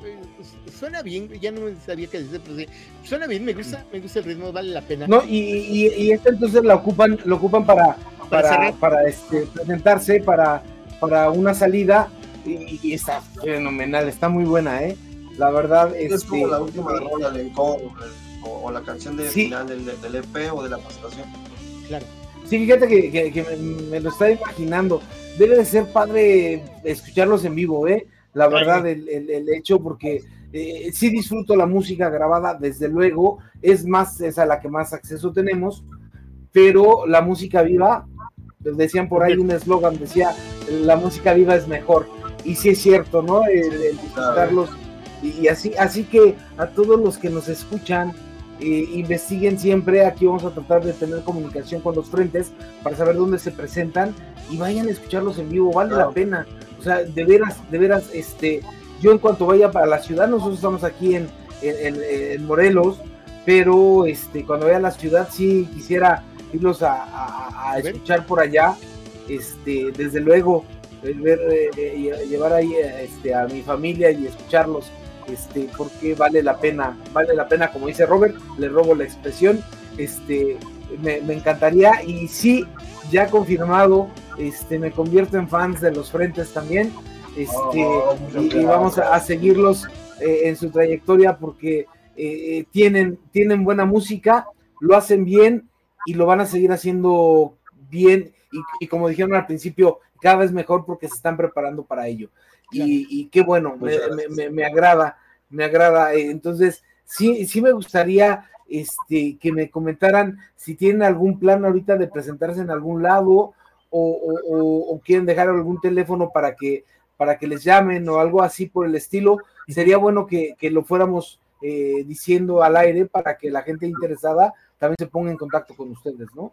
Suena bien, ya no sabía qué decir, pero sí. Suena bien, me gusta, me gusta el ritmo, vale la pena. No, y, y, y esta entonces la ocupan, lo ocupan para, para, para, para este, presentarse, para, para una salida, y, y está fenomenal, está muy buena, ¿eh? La verdad, es este, como la última eh, rola, el encore, o, o la canción de sí. final del, del E P o de la presentación. Claro. Sí, fíjate que, que, que me, me lo estaba imaginando. Debe de ser padre escucharlos en vivo, ¿eh? La verdad, el, el, el hecho, porque eh, sí disfruto la música grabada, desde luego, es más, es a la que más acceso tenemos, pero la música viva, decían por ahí un eslogan, decía, la música viva es mejor, y sí es cierto, ¿no? El, el disfrutarlos, y, y así, así que a todos los que nos escuchan, Eh, investiguen siempre, aquí vamos a tratar de tener comunicación con los frentes para saber dónde se presentan y vayan a escucharlos en vivo, vale claro. la pena, o sea, de veras, de veras, este, yo en cuanto vaya para la ciudad, nosotros estamos aquí en, en, en Morelos, pero este, cuando vaya a la ciudad sí quisiera irlos a, a, a escuchar por allá, este, desde luego, ver, eh, llevar ahí este, a mi familia y escucharlos. Este, porque vale la pena, vale la pena, como dice Robert, le robo la expresión, este, me, me encantaría, y sí, ya confirmado, este, me convierto en fans de los frentes también, este, oh, y, y vamos a, a seguirlos eh, en su trayectoria, porque eh, tienen, tienen buena música, lo hacen bien, y lo van a seguir haciendo bien, y, y como dijeron al principio, cada vez mejor, porque se están preparando para ello. Y, y qué bueno, me, me, me, me agrada, me agrada. Entonces, sí, sí me gustaría este, que me comentaran si tienen algún plan ahorita de presentarse en algún lado o, o, o, o quieren dejar algún teléfono para que, para que les llamen o algo así por el estilo. Sería bueno que, que lo fuéramos eh, diciendo al aire para que la gente interesada también se ponga en contacto con ustedes, ¿no?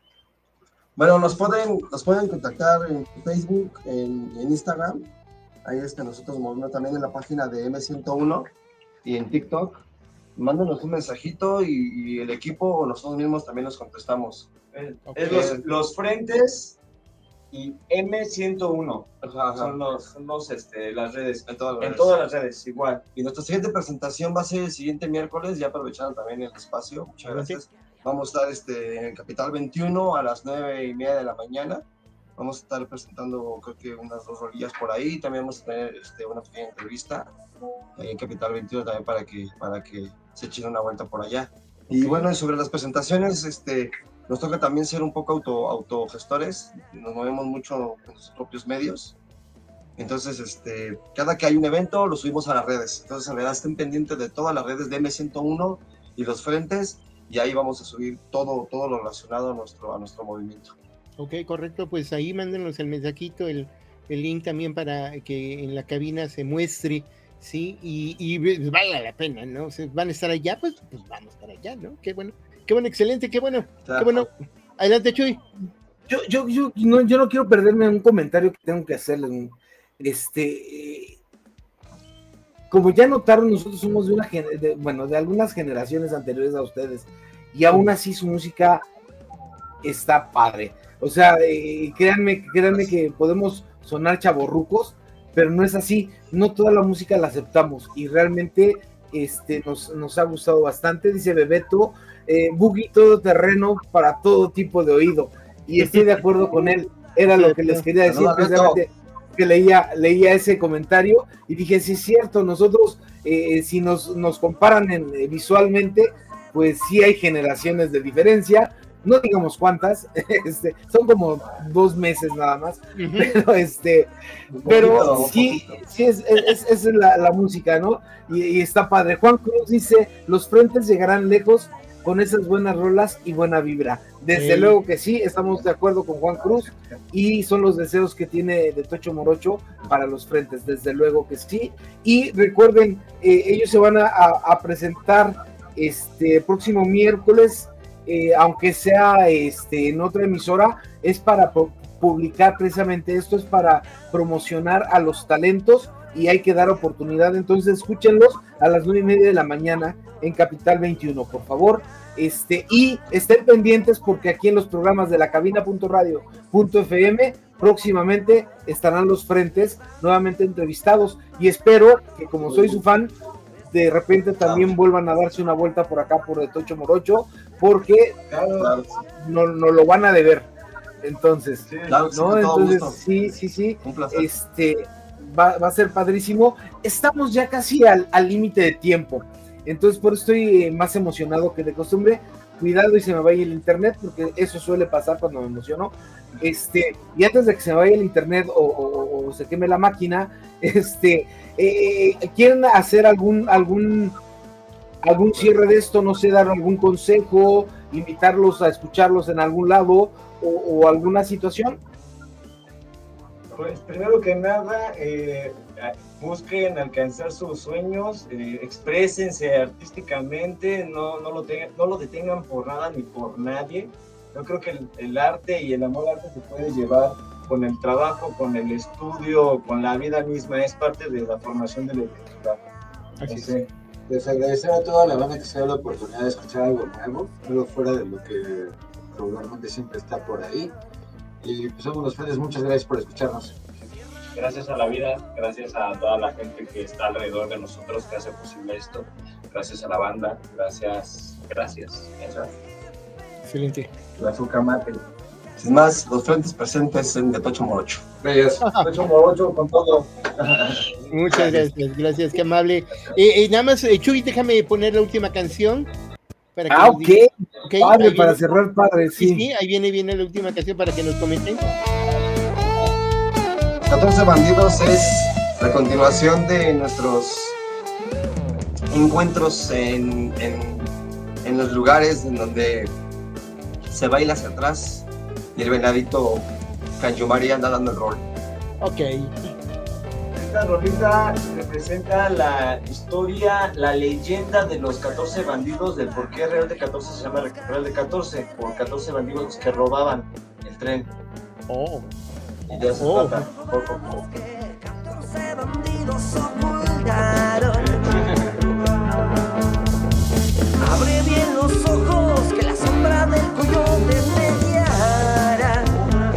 Bueno, nos pueden, nos pueden contactar en Facebook, en, en Instagram. Ahí es que nosotros movemos también en la página de eme ciento uno y en TikTok. Mándenos un mensajito y, y el equipo o nosotros mismos también nos contestamos. Okay. Es los, los frentes y eme ciento uno. Ajá, ajá. Son, los, son los, este, las redes. En todas las, en redes. Todas las redes, igual. Y nuestra siguiente presentación va a ser el siguiente miércoles, ya aprovechando también el espacio. Muchas gracias. Vamos a estar este, en Capital veintiuno a las nueve y media de la mañana. Vamos a estar presentando, creo que unas dos rolillas por ahí. También vamos a tener este, una pequeña entrevista en Capital veintiuno también para que, para que se echen una vuelta por allá. Y bueno, y sobre las presentaciones, este, nos toca también ser un poco auto, autogestores. Nos movemos mucho con nuestros propios medios. Entonces, este, cada que hay un evento, lo subimos a las redes. Entonces, en verdad, estén pendientes de todas las redes de eme ciento uno y los frentes. Y ahí vamos a subir todo, todo lo relacionado a nuestro, a nuestro movimiento. Ok, correcto, pues ahí mándenos el mensajito, el, el link también para que en la cabina se muestre, ¿sí? Y, y vale la pena, ¿no? O sea, van a estar allá, pues, pues van a estar allá, ¿no? Qué bueno, qué bueno, excelente, qué bueno, claro. Qué bueno. Adelante, Chuy. Yo, yo, yo, no, yo no quiero perderme un comentario que tengo que hacerles. Este, eh, como ya notaron, nosotros somos de una, de, bueno, de algunas generaciones anteriores a ustedes, y aún así su música está padre. O sea, eh, créanme, créanme que podemos sonar chavorrucos, pero no es así. No toda la música la aceptamos y realmente este, nos, nos ha gustado bastante. Dice Bebeto, eh, Boogie todo terreno para todo tipo de oído, y estoy de acuerdo con él, era lo que les quería decir, precisamente que leía, leía ese comentario y dije, sí es cierto, nosotros eh, si nos, nos comparan en, eh, visualmente, pues sí hay generaciones de diferencia, no digamos cuántas, este, son como dos meses nada más, uh-huh. pero este, pero sí, sí es, es, es, es la, la música, ¿no? Y, y está padre. Juan Cruz dice, los frentes llegarán lejos con esas buenas rolas y buena vibra. Desde sí. luego que sí, estamos de acuerdo con Juan Cruz, y son los deseos que tiene de Tocho Morocho para los frentes, desde luego que sí. Y recuerden, eh, ellos se van a, a presentar este próximo miércoles, eh, aunque sea este en otra emisora, es para pu- publicar precisamente esto, es para promocionar a los talentos, y hay que dar oportunidad. Entonces escúchenlos a las nueve y media de la mañana en Capital veintiuno, por favor, este, y estén pendientes porque aquí en los programas de la cabina punto radio punto f m próximamente estarán los frentes nuevamente entrevistados, y espero que, como soy su fan, de repente también vuelvan a darse una vuelta por acá por el Tocho Morocho, porque claro, no, no lo van a deber. Entonces, sí, claro, ¿no? Entonces, sí, sí, sí, este va, va a ser padrísimo. Estamos ya casi al límite de tiempo, entonces por eso estoy más emocionado que de costumbre. Cuidado y se me vaya el internet, porque eso suele pasar cuando me emociono. Este, y antes de que se me vaya el internet o, o, o se queme la máquina, este, eh, ¿quieren hacer algún, algún, algún cierre de esto? No sé, dar algún consejo, invitarlos a escucharlos en algún lado o, o alguna situación. Pues primero que nada, eh, busquen alcanzar sus sueños, eh, exprésense artísticamente, no, no, lo tengan, no lo detengan por nada ni por nadie. Yo creo que el, el arte y el amor al arte se puede llevar con el trabajo, con el estudio, con la vida misma, es parte de la formación de la identidad. Así es. Les agradecer a toda la banda que se da la oportunidad de escuchar algo nuevo, algo fuera de lo que regularmente siempre está por ahí. Y pues somos los Freddy's, muchas gracias por escucharnos. Gracias a la vida, gracias a toda la gente que está alrededor de nosotros, que hace posible esto, gracias a la banda, gracias, gracias. gracias. Excelente. La azúcar mate. Sin más, los frentes presentes en de Tocho Morocho. Bellas, Tocho Morocho con todo. Muchas gracias, gracias, qué amable. Eh, eh, nada más, eh, Chuy, déjame poner la última canción. Para que ah, ok. okay padre, para viene, cerrar, padre, sí. sí. Sí, ahí viene, viene la última canción para que nos comenten. catorce Bandidos es la continuación de nuestros encuentros en, en, en los lugares en donde se baila hacia atrás y el venadito Canchumari anda dando el rol. Ok. Esta rolita representa la historia, la leyenda de los catorce bandidos, del por qué Real de catorce se llama Real de catorce, por catorce bandidos que robaban el tren. Oh. Y de eso oh. trata, poco a poco. catorce bandidos ocultaron. Abre bien los ojos, que la sombra del coyote te guiará.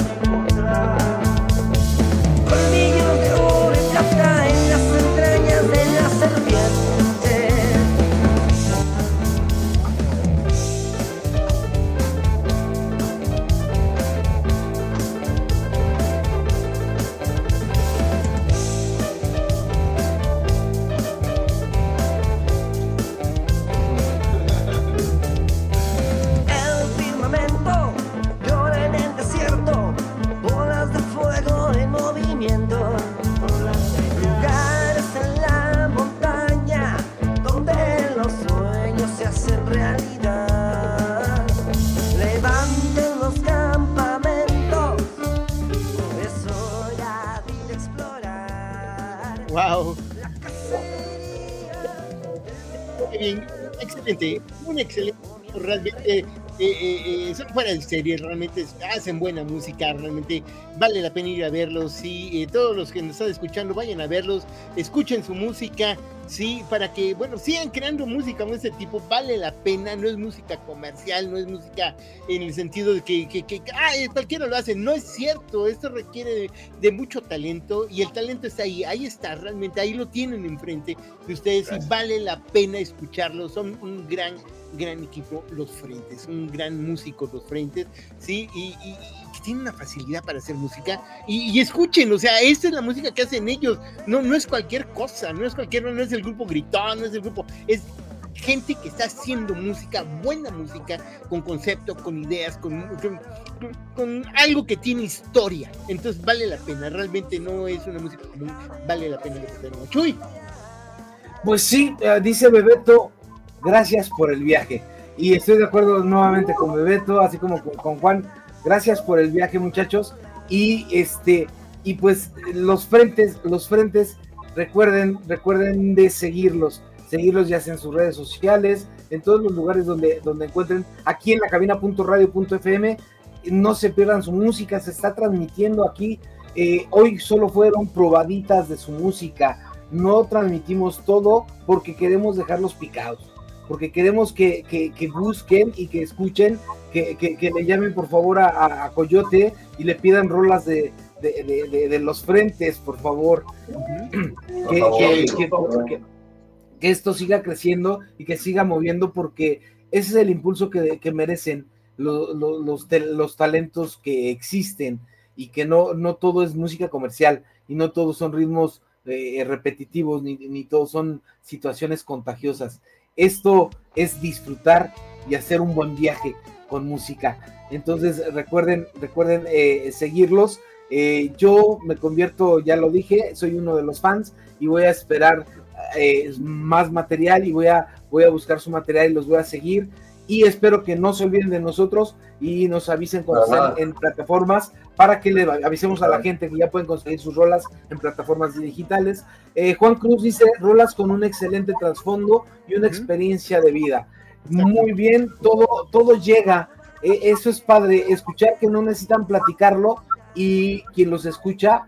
Colmillos de oro y plata en las entrañas de la serpiente. El firmamento llora en el desierto, bolas de fuego en movimiento. Lugares en la montaña donde los sueños se hacen realidad. Levanten los campamentos, es hora de explorar. Wow. Qué bien, excelente, un excelente realmente eh, eh, son fuera de serie, realmente hacen buena música, realmente vale la pena ir a verlos, sí, eh, todos los que nos están escuchando vayan a verlos, escuchen su música, sí, para que, bueno, sigan creando música de este tipo, vale la pena, no es música comercial, no es música en el sentido de que, que, que ah, cualquiera lo hace, no es cierto, esto requiere de, de mucho talento, y el talento está ahí, ahí está, realmente, ahí lo tienen enfrente de ustedes, Gracias. Y vale la pena escucharlos, son un gran gran equipo los Frentes, un gran músico los Frentes, sí, y, y, y que tienen una facilidad para hacer música, y, y escuchen, o sea, esta es la música que hacen ellos, no, no es cualquier cosa, no es cualquier, no es el grupo Gritón, no es el grupo, es gente que está haciendo música, buena música, con concepto, con ideas, con, con, con, con algo que tiene historia, entonces vale la pena, realmente no es una música común, vale la pena lo que tenemos. Chuy. Pues sí, uh, dice Bebeto, gracias por el viaje, y estoy de acuerdo nuevamente con Bebeto, así como con, con Juan, gracias por el viaje, muchachos, y este, y pues los frentes, los frentes, recuerden, recuerden de seguirlos, seguirlos ya sea en sus redes sociales, en todos los lugares donde, donde encuentren, aquí en la cabina punto radio punto f m, no se pierdan su música, se está transmitiendo aquí, eh, hoy solo fueron probaditas de su música, no transmitimos todo porque queremos dejarlos picados, porque queremos que, que, que busquen y que escuchen, que, que, que le llamen por favor a, a Coyote y le pidan rolas de, de, de, de, de los Frentes, por favor, uh-huh. que, que, que, que, que esto siga creciendo y que siga moviendo, porque ese es el impulso que, que merecen los, los, los, los talentos que existen, y que no, no todo es música comercial, y no todos son ritmos eh, repetitivos, ni, ni todos son situaciones contagiosas. Esto es disfrutar y hacer un buen viaje con música. Entonces recuerden, recuerden eh, seguirlos. Eh, yo me convierto, ya lo dije, soy uno de los fans y voy a esperar eh, más material y voy a, voy a buscar su material y los voy a seguir. Y espero que no se olviden de nosotros y nos avisen cuando estén en plataformas, para que le avisemos a la gente que ya pueden conseguir sus rolas en plataformas digitales. Eh, Juan Cruz dice, rolas con un excelente trasfondo y una uh-huh. experiencia de vida. Muy bien, todo, todo llega, eh, eso es padre, escuchar que no necesitan platicarlo y quien los escucha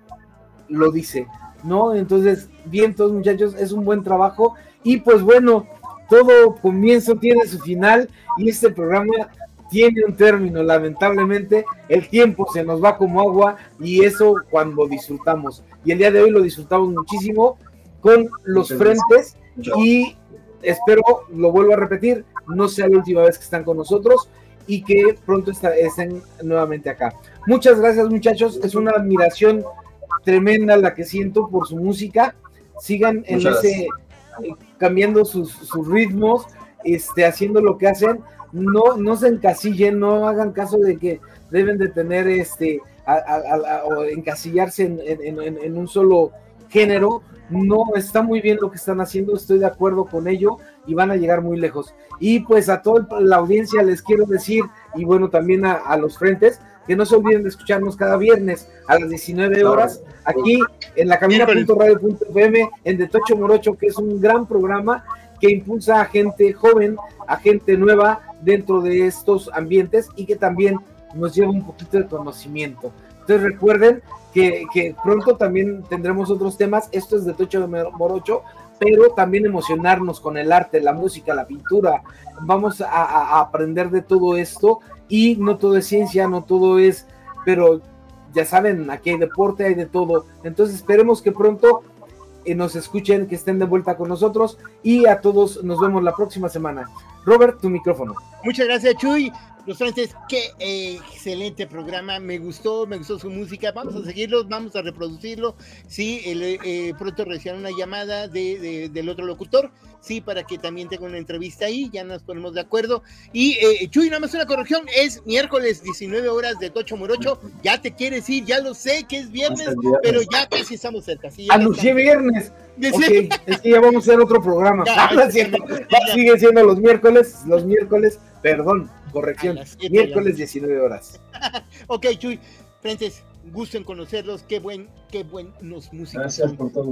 lo dice, ¿no? Entonces, bien, todos muchachos, es un buen trabajo y pues bueno, todo comienzo tiene su final y este programa tiene un término, lamentablemente el tiempo se nos va como agua y eso cuando disfrutamos, y el día de hoy lo disfrutamos muchísimo con los Frentes y espero, lo vuelvo a repetir, no sea la última vez que están con nosotros y que pronto está, estén nuevamente acá. Muchas gracias muchachos, es una admiración tremenda la que siento por su música, sigan en Muchas ese eh, cambiando sus, sus ritmos, este, haciendo lo que hacen, no, no se encasillen, no hagan caso de que deben de tener este a, a, a, o encasillarse en, en, en, en un solo género. No, está muy bien lo que están haciendo, estoy de acuerdo con ello y van a llegar muy lejos. Y pues a toda la audiencia les quiero decir, y bueno, también a, a los Frentes, que no se olviden de escucharnos cada viernes a las diecinueve horas aquí en la cabina punto radio punto f m en De Tocho Morocho, que es un gran programa que impulsa a gente joven, a gente nueva dentro de estos ambientes y que también nos lleva un poquito de conocimiento. Entonces recuerden que, que pronto también tendremos otros temas. Esto es De Tocho Morocho, pero también emocionarnos con el arte, la música, la pintura. Vamos a, a aprender de todo esto y no todo es ciencia, no todo es, pero ya saben, aquí hay deporte, hay de todo. Entonces esperemos que pronto eh, nos escuchen, que estén de vuelta con nosotros y a todos nos vemos la próxima semana. Robert, tu micrófono. Muchas gracias, Chuy. Los Frentes, qué eh, excelente programa, me gustó, me gustó su música, vamos a seguirlos, vamos a reproducirlo, sí, el, eh, pronto recibirán una llamada de, de, del otro locutor, sí, para que también tenga una entrevista ahí, ya nos ponemos de acuerdo, y eh, Chuy, nada más una corrección, es miércoles diecinueve horas de Tocho Morocho, ya te quieres ir, ya lo sé que es viernes, viernes. Pero ya casi estamos cerca. Sí, anuncié viernes, okay, es que ya vamos a hacer otro programa, ya, ah, cierto. Ya. Sigue siendo los miércoles, los miércoles, perdón, corrección, miércoles diecinueve horas. Ok, Chuy, Frentes, gusto en conocerlos, qué buen, qué buenos músicos. Gracias por todo. Sí,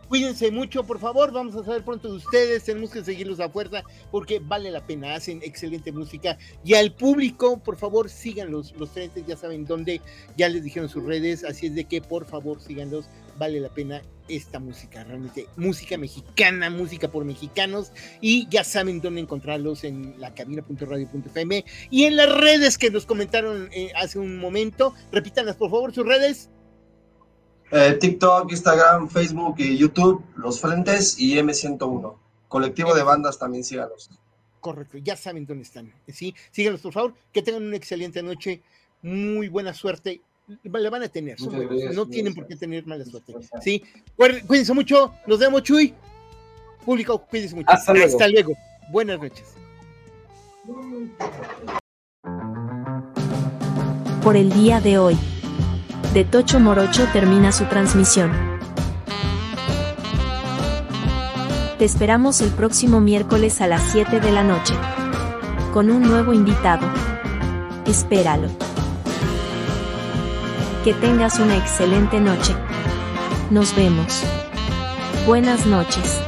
Cuídense mucho, por favor, vamos a saber pronto de ustedes, tenemos que seguirlos a fuerza porque vale la pena, hacen excelente música. Y al público, por favor, síganlos, los frentes, ya saben dónde, ya les dijeron sus redes, así es de que por favor síganlos, vale la pena esta música, realmente música mexicana, música por mexicanos, y ya saben dónde encontrarlos en la cabina punto radio punto f m y en las redes que nos comentaron eh, hace un momento. Repítanlas por favor, sus redes. Eh, TikTok, Instagram, Facebook y YouTube, Los Frentes y eme ciento uno. Colectivo de bandas también, síganos. Correcto, ya saben dónde están. ¿Sí? Síganos, por favor, que tengan una excelente noche, muy buena suerte. La van a tener, son buenos, gracias, no gracias. Tienen por qué tener mala suerte. ¿Sí? Cuídense mucho, nos vemos, Chuy. Público, cuídense mucho. Hasta luego. Hasta luego. Buenas noches. Por el día de hoy, de Tocho Morocho termina su transmisión. Te esperamos el próximo miércoles a las siete de la noche, con un nuevo invitado. Espéralo. Que tengas una excelente noche. Nos vemos. Buenas noches.